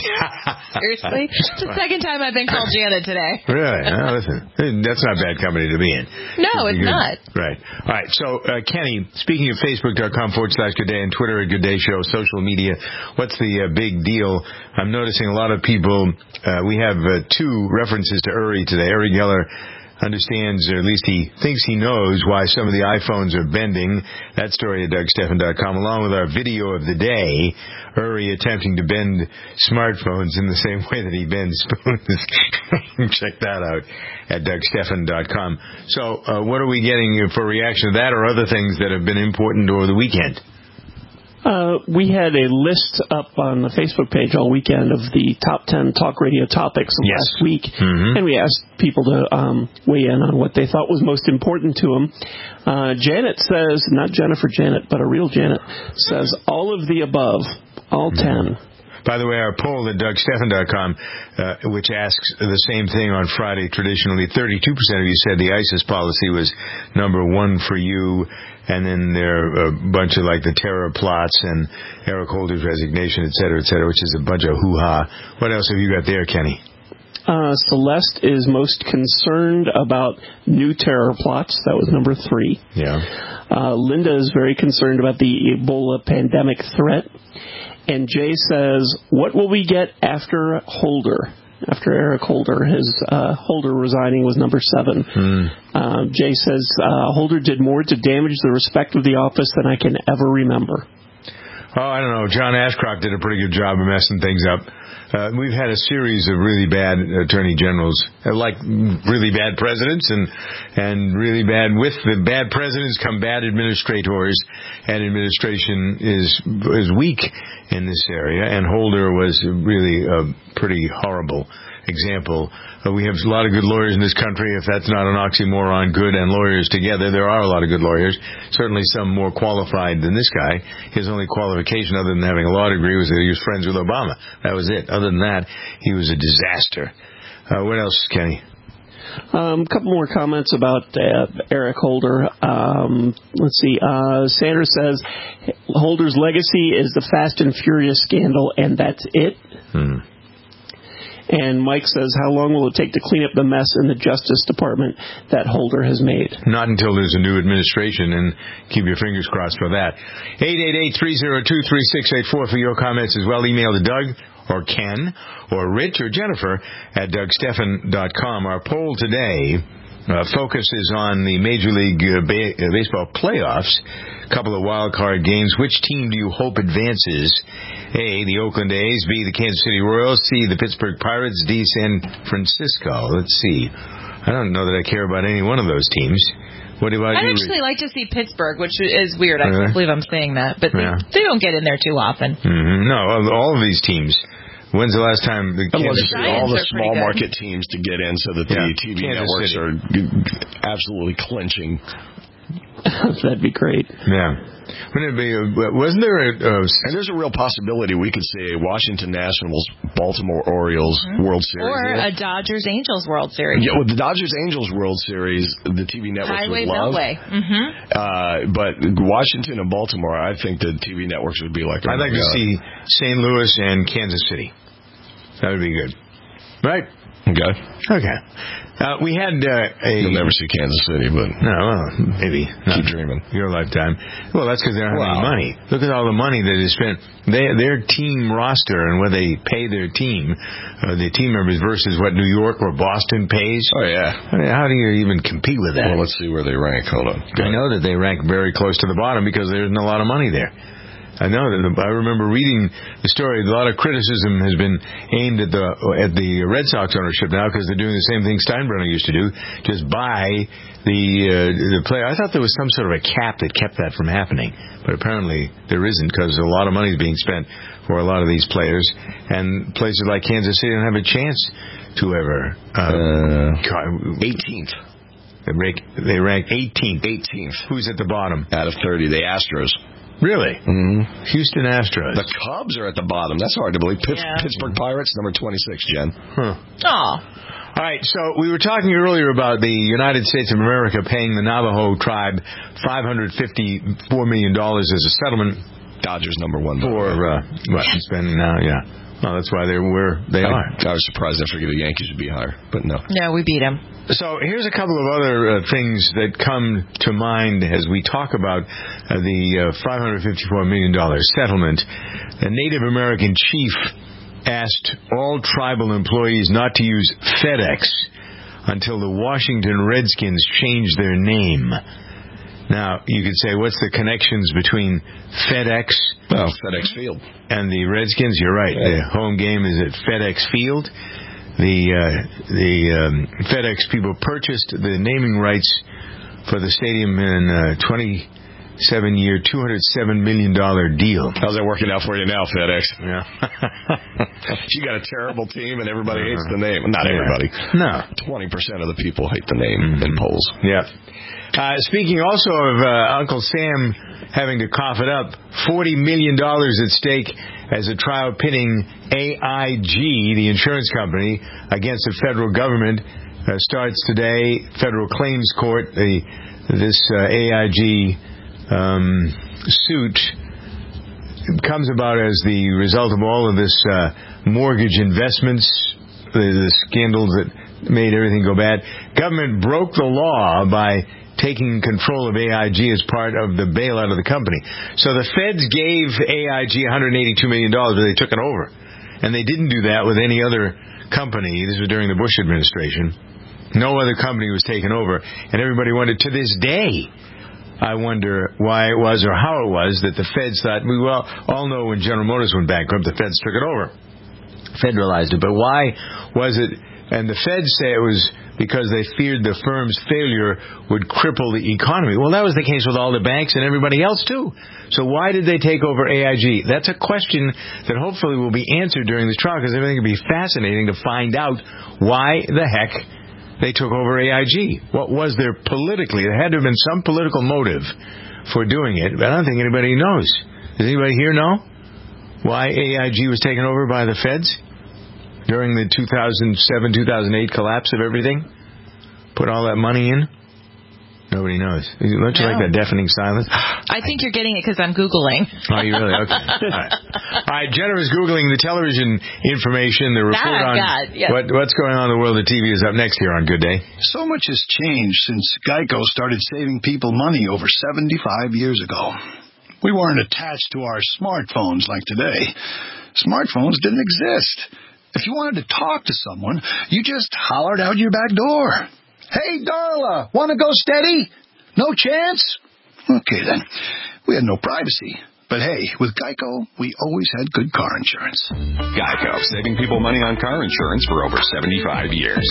Speaker 4: Seriously? It's the second time I've been called Janet today.
Speaker 2: Really? No, listen. That's not bad company to be in.
Speaker 4: No, it's, it's not.
Speaker 2: Right. All right. So, uh, Kenny, speaking of Facebook.com forward slash Good Day and Twitter at Good Day Show, social media, what's the uh, big deal? I'm noticing a lot of people, uh, we have uh, two references to Uri today. Uri Geller understands, or at least he thinks he knows, why some of the iPhones are bending. That story at Doug Stephan dot com, along with our video of the day, Uri attempting to bend smartphones in the same way that he bends spoons. Check that out at Doug Stephan dot com. So uh, what are we getting for reaction to that or other things that have been important over the weekend?
Speaker 27: Uh, we had a list up on the Facebook page all weekend of the top ten talk radio topics of
Speaker 2: yes.
Speaker 27: last week,
Speaker 2: mm-hmm.
Speaker 27: and we asked people to um, weigh in on what they thought was most important to them. Uh, Janet says, not Jennifer Janet, but a real Janet, says all of the above, all ten.
Speaker 2: By the way, our poll at Doug Stephan dot com, uh, which asks the same thing on Friday, traditionally, thirty-two percent of you said the ISIS policy was number one for you, and then there are a bunch of like the terror plots and Eric Holder's resignation, et cetera, et cetera, which is a bunch of hoo-ha. What else have you got there, Kenny?
Speaker 27: Uh, Celeste is most concerned about new terror plots. That was number three.
Speaker 2: Yeah.
Speaker 27: Uh, Linda is very concerned about the Ebola pandemic threat. And Jay says, what will we get after Holder? After Eric Holder. His uh, Holder resigning was number seven.
Speaker 2: Mm.
Speaker 27: Uh, Jay says, uh, Holder did more to damage the respect of the office than I can ever remember.
Speaker 2: Oh, I don't know. John Ashcroft did a pretty good job of messing things up. Uh, we've had a series of really bad attorney generals, uh, like really bad presidents, and and really bad with the bad presidents come bad administrators, and administration is is weak in this area. And Holder was really a pretty horrible example. Uh, we have a lot of good lawyers in this country. If that's not an oxymoron, good and lawyers together, there are a lot of good lawyers. Certainly some more qualified than this guy. His only qualification other than having a law degree was that he was friends with Obama. That was it. Other than that, he was a disaster. Uh, what else, Kenny?
Speaker 27: A um, couple more comments about uh, Eric Holder. Um, let's see. Uh, Sanders says Holder's legacy is the Fast and Furious scandal, and that's it.
Speaker 2: Hmm.
Speaker 27: And Mike says, how long will it take to clean up the mess in the Justice Department that Holder has made?
Speaker 2: Not until there's a new administration, and keep your fingers crossed for that. eight eight eight, three oh two, three six eight four for your comments as well. Email to Doug or Ken or Rich or Jennifer at Doug Stephan dot com. Our poll today uh, focuses on the Major League uh, ba- uh, Baseball playoffs. A couple of wild card games. Which team do you hope advances? A, the Oakland A's. B, the Kansas City Royals. C, the Pittsburgh Pirates. D, San Francisco. Let's see. I don't know that I care about any one of those teams. What about
Speaker 4: I'd
Speaker 2: you?
Speaker 4: I'd actually like to see Pittsburgh, which is weird. I
Speaker 2: Uh,
Speaker 4: can't believe I'm saying that. But
Speaker 2: yeah.
Speaker 4: they, they don't get in there too often.
Speaker 2: Mm-hmm. No, all of these teams. When's the last time the Kansas City?
Speaker 24: All the small market teams to get in so that
Speaker 2: Yeah.
Speaker 24: the T V
Speaker 2: Kansas
Speaker 24: networks
Speaker 2: City.
Speaker 24: are absolutely clinching.
Speaker 27: That'd be great.
Speaker 2: Yeah. Wouldn't it be, uh, wasn't there a... Uh,
Speaker 24: and there's a real possibility we could see a Washington Nationals, Baltimore Orioles mm-hmm. World Series.
Speaker 4: Or
Speaker 24: yeah.
Speaker 4: a Dodgers-Angels World Series.
Speaker 24: Yeah, well, the Dodgers-Angels World Series, the T V networks
Speaker 4: Highway
Speaker 24: would love.
Speaker 4: Beltway. Mm-hmm.
Speaker 24: Uh, but Washington and Baltimore, I think the T V networks would be like... Oh
Speaker 2: I'd like to see Saint Louis and Kansas City. That would be good. Right?
Speaker 24: Okay.
Speaker 2: Okay. Uh, we had uh, a...
Speaker 24: You'll never see Kansas City, but...
Speaker 2: No, well, maybe.
Speaker 24: Keep dreaming.
Speaker 2: Your lifetime. Well, that's because they don't have
Speaker 24: wow.
Speaker 2: any money. Look at all the money that is spent. They, their team roster and what they pay their team, uh, the team members versus what New York or Boston pays.
Speaker 24: Oh, yeah.
Speaker 2: I mean, how do you even compete with that?
Speaker 24: Well, let's see where they rank. Hold on.
Speaker 2: I know that they rank very close to the bottom because there isn't a lot of money there. I know that. I remember reading the story. A lot of criticism has been aimed at the at the Red Sox ownership now because they're doing the same thing Steinbrenner used to do, just buy the uh, the player. I thought there was some sort of a cap that kept that from happening, but apparently there isn't because a lot of money is being spent for a lot of these players, and places like Kansas City don't have a chance to ever. Uh, uh,
Speaker 24: eighteenth.
Speaker 2: They rank, they rank eighteenth.
Speaker 24: eighteenth.
Speaker 2: Who's at the bottom?
Speaker 24: Out of thirty, the Astros.
Speaker 2: Really?
Speaker 24: Mm-hmm.
Speaker 2: Houston Astros.
Speaker 24: The Cubs are at the bottom. That's hard to believe. Pitt-
Speaker 4: yeah.
Speaker 24: Pittsburgh Pirates, number twenty-six, Jen.
Speaker 2: Huh.
Speaker 4: Aw.
Speaker 2: All right, so we were talking earlier about the United States of America paying the Navajo tribe five hundred fifty-four million dollars as a settlement.
Speaker 24: Dodgers number one.
Speaker 2: For, uh, what, spending now, yeah. Well, that's why they're where they
Speaker 24: I,
Speaker 2: are.
Speaker 24: I was surprised. I figured the Yankees would be higher, but no.
Speaker 4: No, we beat them.
Speaker 2: So here's a couple of other uh, things that come to mind as we talk about uh, the uh, five hundred fifty-four million dollars settlement. A Native American chief asked all tribal employees not to use FedEx until the Washington Redskins change their name. Now, you could say, what's the connections between FedEx
Speaker 24: oh, FedEx Field
Speaker 2: and the Redskins? You're right. Yeah. The home game is at FedEx Field. The uh, the um, FedEx people purchased the naming rights for the stadium in uh, twenty seven-year, two hundred seven million dollars deal.
Speaker 24: How's that working out for you now, FedEx?
Speaker 2: Yeah.
Speaker 24: You got a terrible team and everybody uh, hates the name. Not
Speaker 2: yeah.
Speaker 24: everybody.
Speaker 2: No.
Speaker 24: twenty percent of the people hate the name mm-hmm. in polls.
Speaker 2: Yeah. Uh, speaking also of uh, Uncle Sam having to cough it up, forty million dollars at stake as a trial pitting A I G, the insurance company, against the federal government uh, starts today. Federal Claims Court, the, this uh, A I G um, suit comes about as the result of all of this uh, mortgage investments, the, the scandals that made everything go bad. Government broke the law by taking control of A I G as part of the bailout of the company. So the feds gave A I G one hundred eighty-two million dollars, but they took it over. And they didn't do that with any other company. This was during the Bush administration. No other company was taken over. And everybody wondered, to this day, I wonder why it was or how it was that the feds thought, we well all know when General Motors went bankrupt, the feds took it over, federalized it. But why was it? And the feds say it was because they feared the firm's failure would cripple the economy. Well, that was the case with all the banks and everybody else, too. So why did they take over A I G? That's a question that hopefully will be answered during this trial, because I think it would be fascinating to find out why the heck they took over A I G. What was there politically? There had to have been some political motive for doing it, but I don't think anybody knows. Does anybody here know why A I G was taken over by the feds during the two thousand seven two thousand eight collapse of everything? Put all that money in? Nobody knows. Don't you no. like that deafening silence?
Speaker 4: I think you're getting it because I'm Googling.
Speaker 2: Oh, you really? Okay. All right. All right, Jenna is Googling the television information, the report
Speaker 4: ah,
Speaker 2: on
Speaker 4: God, yes.
Speaker 2: what, what's going on in the world of T V is up next here on Good Day.
Speaker 8: So much has changed since Geico started saving people money over seventy-five years ago. We weren't attached to our smartphones like today. Smartphones didn't exist. If you wanted to talk to someone, you just hollered out your back door. Hey, Darla, want to go steady? No chance? Okay, then. We had no privacy. But hey, with Geico, we always had good car insurance.
Speaker 10: Geico, saving people money on car insurance for over seventy-five years.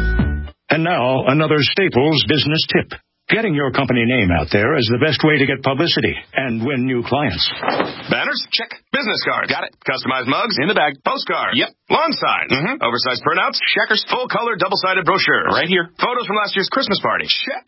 Speaker 7: And now, another Staples business tip. Getting your company name out there is the best way to get publicity and win new clients.
Speaker 13: Banners? Check. Business cards? Got it. Customized mugs? In the bag. Postcards? Yep. Lawn signs? Mm-hmm. Oversized printouts? Checkers full-color double-sided brochures? Right here. Photos from last year's Christmas party? Check.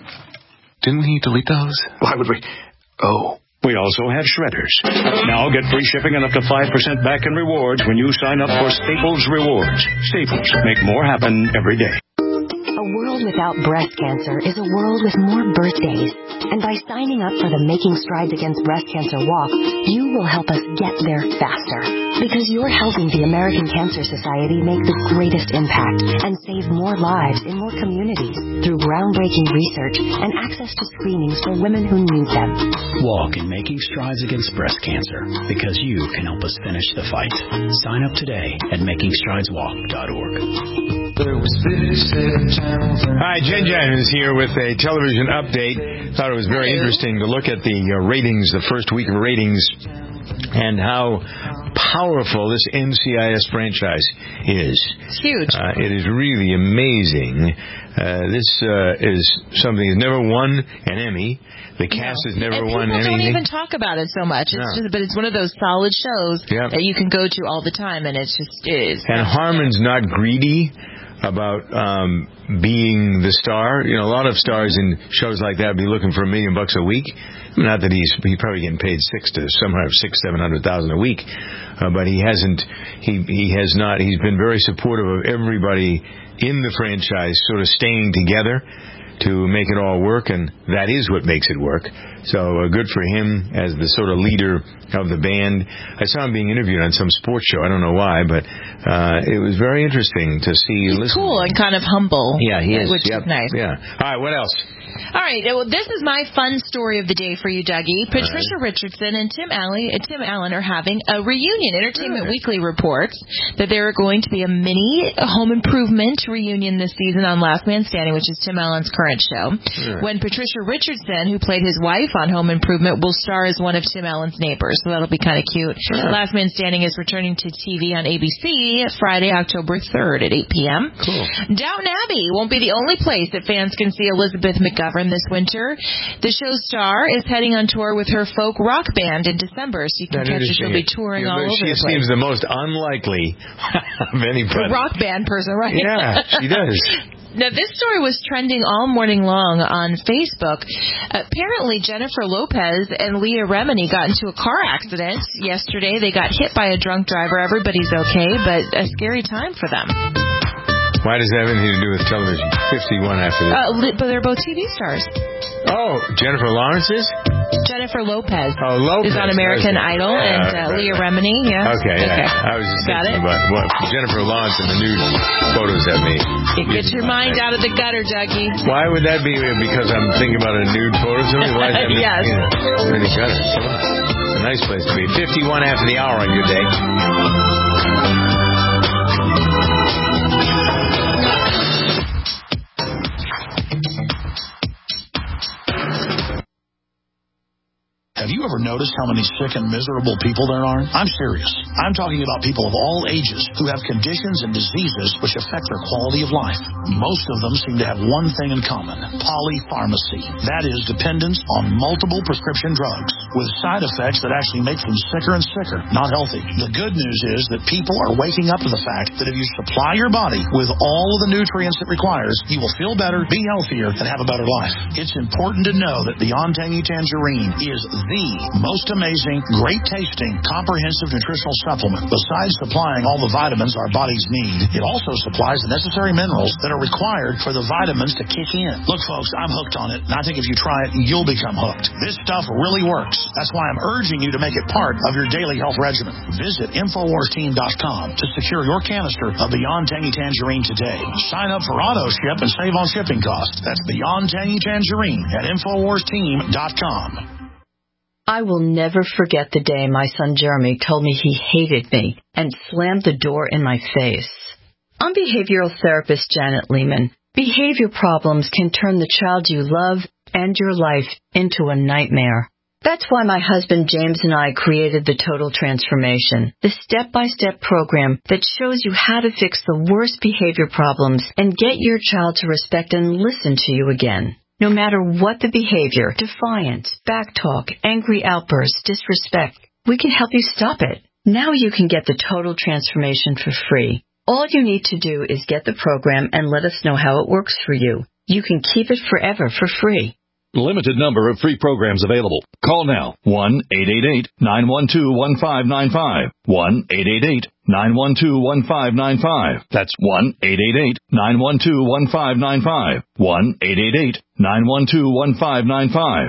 Speaker 13: Didn't he delete those? Why would we? Oh.
Speaker 7: We also have shredders. Now get free shipping and up to five percent back in rewards when you sign up for Staples Rewards. Staples. Make more happen every day.
Speaker 12: A world without breast cancer is a world with more birthdays. And by signing up for the Making Strides Against Breast Cancer Walk, you will help us get there faster. Because you're helping the American Cancer Society make the greatest impact and save more lives in more communities through groundbreaking research and access to screenings for women who need them.
Speaker 14: Walk in Making Strides Against Breast Cancer, because you can help us finish the fight. Sign up today at making strides walk dot org.
Speaker 2: Hi, Jen Jen is here with a television update. Thought it was very interesting to look at the uh, ratings, the first week of ratings, and how powerful this N C I S franchise is.
Speaker 4: It's huge.
Speaker 2: Uh, it is really amazing. Uh, this uh, is something that's never won an Emmy. The cast no. has never
Speaker 4: and
Speaker 2: won anything.
Speaker 4: People don't even talk about it so much. It's
Speaker 2: no.
Speaker 4: just, but it's one of those solid shows
Speaker 2: yep.
Speaker 4: that you can go to all the time, and it's just it is.
Speaker 2: And Harmon's not greedy about um, being the star. You know, a lot of stars in shows like that would be looking for a million bucks a week. Not that he's he's probably getting paid six to somewhere six seven hundred thousand a week, uh, but he hasn't. He he has not. He's been very supportive of everybody in the franchise, sort of staying together to make it all work, and that is what makes it work. So uh, good for him as the sort of leader of the band. I saw him being interviewed on some sports show. I don't know why, but uh, it was very interesting to see.
Speaker 4: He's
Speaker 2: listen.
Speaker 4: cool and kind of humble.
Speaker 2: Yeah, he is.
Speaker 4: Which
Speaker 2: yep.
Speaker 4: is nice.
Speaker 2: Yeah. All right, what else?
Speaker 4: All right, well, this is my fun story of the day for you, Dougie. Patricia right. Richardson and Tim Allen, uh, Tim Allen are having a reunion. Entertainment right. Weekly reports that there are going to be a mini home improvement reunion this season on Last Man Standing, which is Tim Allen's current show. Right. When Patricia Richardson, who played his wife on Home Improvement, will star as one of Tim Allen's neighbors. So that'll be kind of cute. Right. Last Man Standing is returning to T V on A B C Friday, October third at eight p.m.
Speaker 2: Cool.
Speaker 4: Downton Abbey won't be the only place that fans can see Elizabeth McGee might govern this winter. The show's star is heading on tour with her folk rock band in December, so you can catch her. She'll be touring
Speaker 2: yeah,
Speaker 4: all over
Speaker 2: she
Speaker 4: the place.
Speaker 2: She seems the most unlikely of anybody.
Speaker 4: A rock band person, right?
Speaker 2: Yeah, she does.
Speaker 4: Now, this story was trending all morning long on Facebook. Apparently, Jennifer Lopez and Leah Remini got into a car accident yesterday. They got hit by a drunk driver. Everybody's okay, but a scary time for them.
Speaker 2: Why does that have anything to do with television? fifty-one after this.
Speaker 4: Uh, but they're both T V stars.
Speaker 2: Oh, Jennifer Lawrence is?
Speaker 4: Jennifer Lopez,
Speaker 2: oh, Lopez
Speaker 4: is on American Idol,
Speaker 2: yeah,
Speaker 4: and uh,
Speaker 2: right,
Speaker 4: Leah
Speaker 2: right.
Speaker 4: Remini, yeah.
Speaker 2: Okay, yeah.
Speaker 4: Okay.
Speaker 2: I was just
Speaker 4: Got
Speaker 2: thinking
Speaker 4: it?
Speaker 2: about what Jennifer Lawrence and the nude photos that made.
Speaker 4: It gets your mind out of the gutter, Dougie.
Speaker 2: Why would that be? Because I'm thinking about a nude photo of somebody? Why is that?
Speaker 4: Yes.
Speaker 2: Yeah, in the gutter. Come on. It's a nice place to be. fifty-one after the hour on your day.
Speaker 8: Have you ever noticed how many sick and miserable people there are? I'm serious. I'm talking about people of all ages who have conditions and diseases which affect their quality of life. Most of them seem to have one thing in common: polypharmacy. That is, dependence on multiple prescription drugs with side effects that actually make them sicker and sicker, not healthy. The good news is that people are waking up to the fact that if you supply your body with all of the nutrients it requires, you will feel better, be healthier, and have a better life. It's important to know that Beyond Tangy Tangerine is the most amazing, great-tasting, comprehensive nutritional supplement. Besides supplying all the vitamins our bodies need, it also supplies the necessary minerals that are required for the vitamins to kick in. Look, folks, I'm hooked on it, and I think if you try it, you'll become hooked. This stuff really works. That's why I'm urging you to make it part of your daily health regimen. Visit Infowars Team dot com to secure your canister of Beyond Tangy Tangerine today. Sign up for auto ship and save on shipping costs. That's Beyond Tangy Tangerine at Infowars Team dot com.
Speaker 15: I will never forget the day my son Jeremy told me he hated me and slammed the door in my face. I'm behavioral therapist Janet Lehman. Behavior problems can turn the child you love and your life into a nightmare. That's why my husband James and I created the Total Transformation, the step-by-step program that shows you how to fix the worst behavior problems and get your child to respect and listen to you again. No matter what the behavior, defiance, backtalk, angry outbursts, disrespect, we can help you stop it. Now you can get the Total Transformation for free. All you need to do is get the program and let us know how it works for you. You can keep it forever for free.
Speaker 7: Limited number of free programs available. Call now. one eight eight eight, nine one two, one five nine five. one eight eight eight, nine one two, one five nine five. That's one eight eight eight, nine one two, one five nine five. one eight eight eight, nine one two, one five nine five.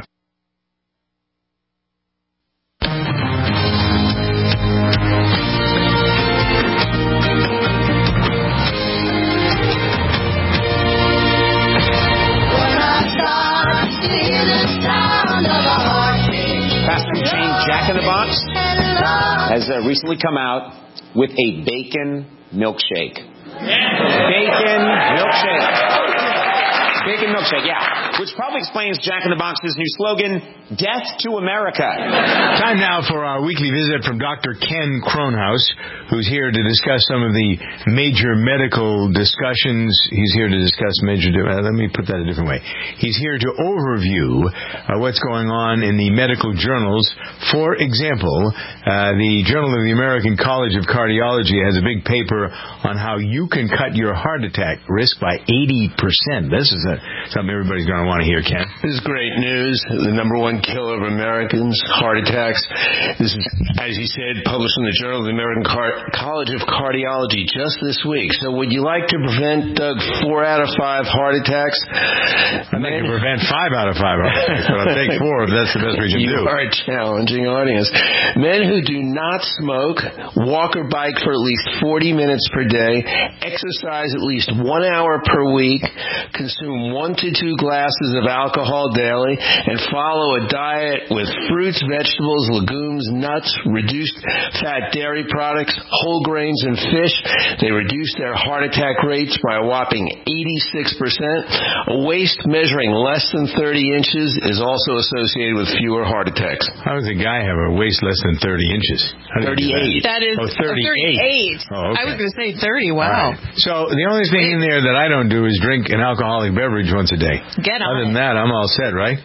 Speaker 16: Fast food chain Jack in the Box has uh, recently come out with a bacon milkshake. Bacon milkshake. Bacon milkshake, yeah. Which probably explains Jack in the Box's new slogan, Death to America.
Speaker 2: Time now for our weekly visit from Doctor Ken Kronhaus, who's here to discuss some of the major medical discussions. He's here to discuss major... Uh, let me put that a different way. He's here to overview uh, what's going on in the medical journals. For example, uh, the Journal of the American College of Cardiology has a big paper on how you can cut your heart attack risk by eighty percent. This is a something everybody's going to want to hear, Ken.
Speaker 1: This is great news. The number one killer of Americans, heart attacks. This is, as you said, published in the Journal of the American Car- College of Cardiology just this week. So would you like to prevent, Doug, four out of five heart attacks?
Speaker 2: I'd like to prevent five out of five heart attacks, but I'll take four if that's the best we can
Speaker 1: you
Speaker 2: do.
Speaker 1: You are a challenging audience. Men who do not smoke, walk or bike for at least forty minutes per day, exercise at least one hour per week, consume one to two glasses of alcohol daily, and follow a diet with fruits, vegetables, legumes, nuts, reduced fat dairy products, whole grains, and fish. They reduce their heart attack rates by a whopping eighty-six percent. A waist measuring less than thirty inches is also associated with fewer heart attacks.
Speaker 2: How does a guy have a waist less than thirty inches?
Speaker 1: thirty-eight.
Speaker 4: That is
Speaker 2: oh, thirty-eight.
Speaker 4: thirty-eight.
Speaker 2: Oh, okay.
Speaker 4: I was going to say thirty. Wow.
Speaker 2: Right. So the only thing in there that I don't do is drink an alcoholic beverage beverage once a day.
Speaker 4: Get on
Speaker 2: Other than
Speaker 4: it.
Speaker 2: that, I'm all set, right?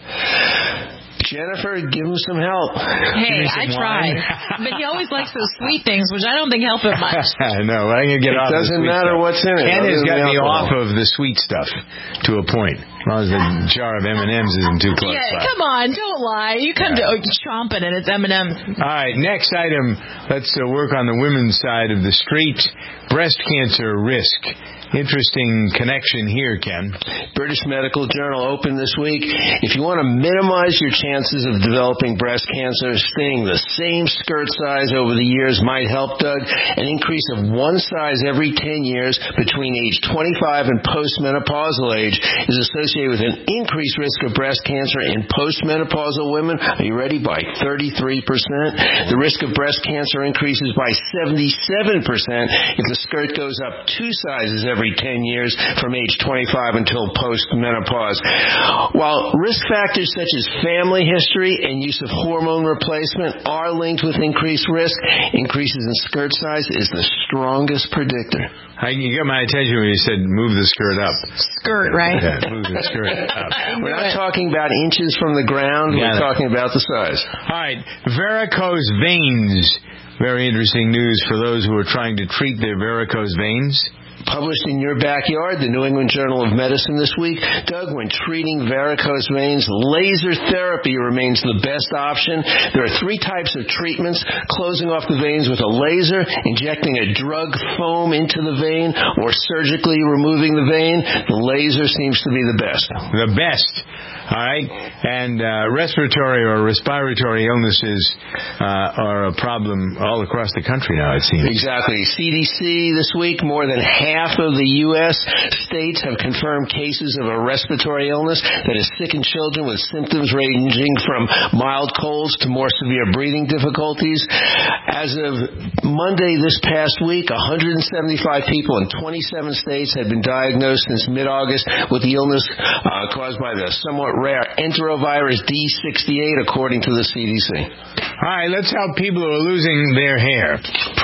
Speaker 1: Jennifer, give him some help.
Speaker 4: Hey, I tried. But he always likes those sweet things, which I don't think help him much.
Speaker 2: I know. I'm going to get
Speaker 1: It
Speaker 2: off the
Speaker 1: doesn't
Speaker 2: sweet
Speaker 1: matter
Speaker 2: stuff.
Speaker 1: what's in it.
Speaker 2: Ken has
Speaker 1: other
Speaker 2: got
Speaker 1: than
Speaker 2: me
Speaker 1: alcohol.
Speaker 2: off of the sweet stuff to a point. As long as the jar of M and M's isn't too close
Speaker 4: Yeah,
Speaker 2: by.
Speaker 4: come on, don't lie. You come
Speaker 2: Yeah.
Speaker 4: to chomping and it's M and M's.
Speaker 2: All right, next item. Let's uh, work on the women's side of the street. Breast cancer risk. Interesting connection here, Ken.
Speaker 1: British Medical Journal opened this week. If you want to minimize your chances of developing breast cancer, staying the same skirt size over the years might help, Doug. An increase of one size every ten years between age twenty-five and postmenopausal age is associated with an increased risk of breast cancer in postmenopausal women. Are you ready? By thirty-three percent. The risk of breast cancer increases by seventy-seven percent if the skirt goes up two sizes every ten years from age twenty-five until post-menopause. While risk factors such as family history and use of hormone replacement are linked with increased risk, increases in skirt size is the strongest predictor.
Speaker 2: I, you got my attention when you said move the skirt up.
Speaker 4: Skirt, right?
Speaker 2: Yeah, move the skirt up.
Speaker 1: We're not talking about inches from the ground. We're talking about the size.
Speaker 2: All right, varicose veins. Very interesting news for those who are trying to treat their varicose veins.
Speaker 1: Published in your backyard, the New England Journal of Medicine this week. Doug, when treating varicose veins, laser therapy remains the best option. There are three types of treatments: closing off the veins with a laser, injecting a drug foam into the vein, or surgically removing the vein. The laser seems to be the best.
Speaker 2: The best. All right. And uh, respiratory or respiratory illnesses uh, are a problem all across the country now, it seems.
Speaker 1: Exactly. C D C this week, more than half of the U S states have confirmed cases of a respiratory illness that has sickened children with symptoms ranging from mild colds to more severe breathing difficulties. As of Monday this past week, one hundred seventy-five people in twenty-seven states had been diagnosed since mid-August with the illness uh, caused by the somewhat rare enterovirus D sixty-eight, according to the C D C.
Speaker 2: All right, let's help people who are losing their hair.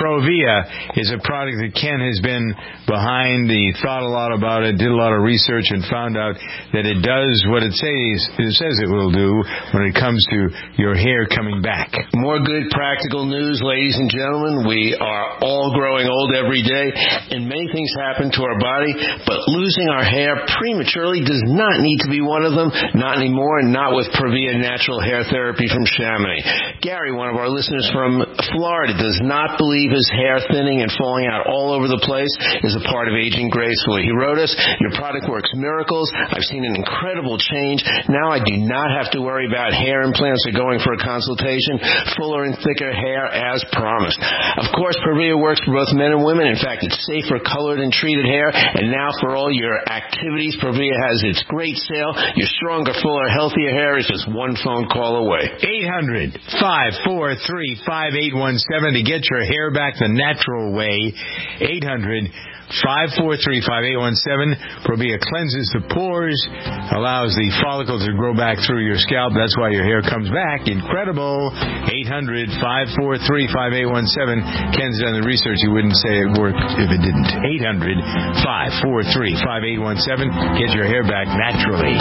Speaker 2: Provia is a product that Ken has been behind. He thought a lot about it, did a lot of research, and found out that it does what it says it says it will do when it comes to your hair coming back.
Speaker 1: More good practical news, ladies and gentlemen. We are all growing old every day, and many things happen to our body, but losing our hair prematurely does not need to be one of them. Not anymore, and not with Provia Natural Hair Therapy from Chamonix. Gary, one of our listeners from Florida, does not believe his hair thinning and falling out all over the place is a part of aging gracefully. He wrote us, "Your product works miracles. I've seen an incredible change. Now I do not have to worry about hair implants or going for a consultation. Fuller and thicker hair as promised." Of course, Provia works for both men and women. In fact, it's safe for colored and treated hair. And now for all your activities, Provia has its great sale. Your stronger, fuller, healthier hair is just one phone call away.
Speaker 2: eight hundred, five four three, five eight one seven to get your hair back the natural way. eight hundred, five four three, five eight one seven. Provia cleanses the pores, allows the follicles to grow back through your scalp. That's why your hair comes back. Incredible. eight hundred, five four three, five eight one seven. Ken's done the research. He wouldn't say it worked if it didn't. eight hundred, five four three, five eight one seven. Get your hair back naturally.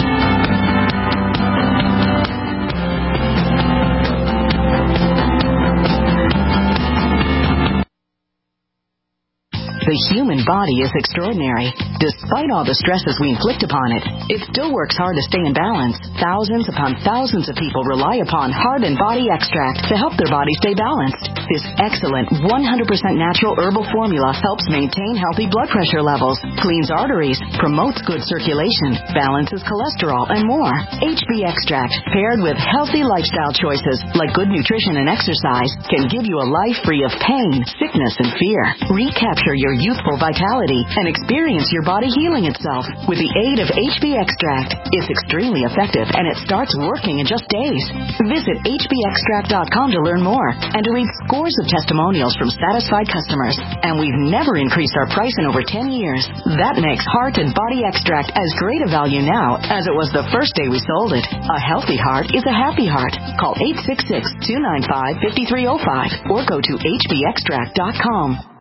Speaker 6: The human body is extraordinary. Despite all the stresses we inflict upon it, it still works hard to stay in balance. Thousands upon thousands of people rely upon Heart and Body Extract to help their body stay balanced. This excellent one hundred percent natural herbal formula helps maintain healthy blood pressure levels, cleans arteries, promotes good circulation, balances cholesterol, and more. H B Extract, paired with healthy lifestyle choices like good nutrition and exercise, can give you a life free of pain, sickness, and fear. Recapture your youthful vitality and experience your body healing itself with the aid of H B Extract. It's extremely effective and it starts working in just days. Visit H B extract dot com to learn more and to read scores of testimonials from satisfied customers. And we've never increased our price in over ten years. That makes Heart and Body Extract as great a value now as it was the first day we sold it. A healthy heart is a happy heart. Call eight six six, two nine five, five three zero five or go to H B extract dot com.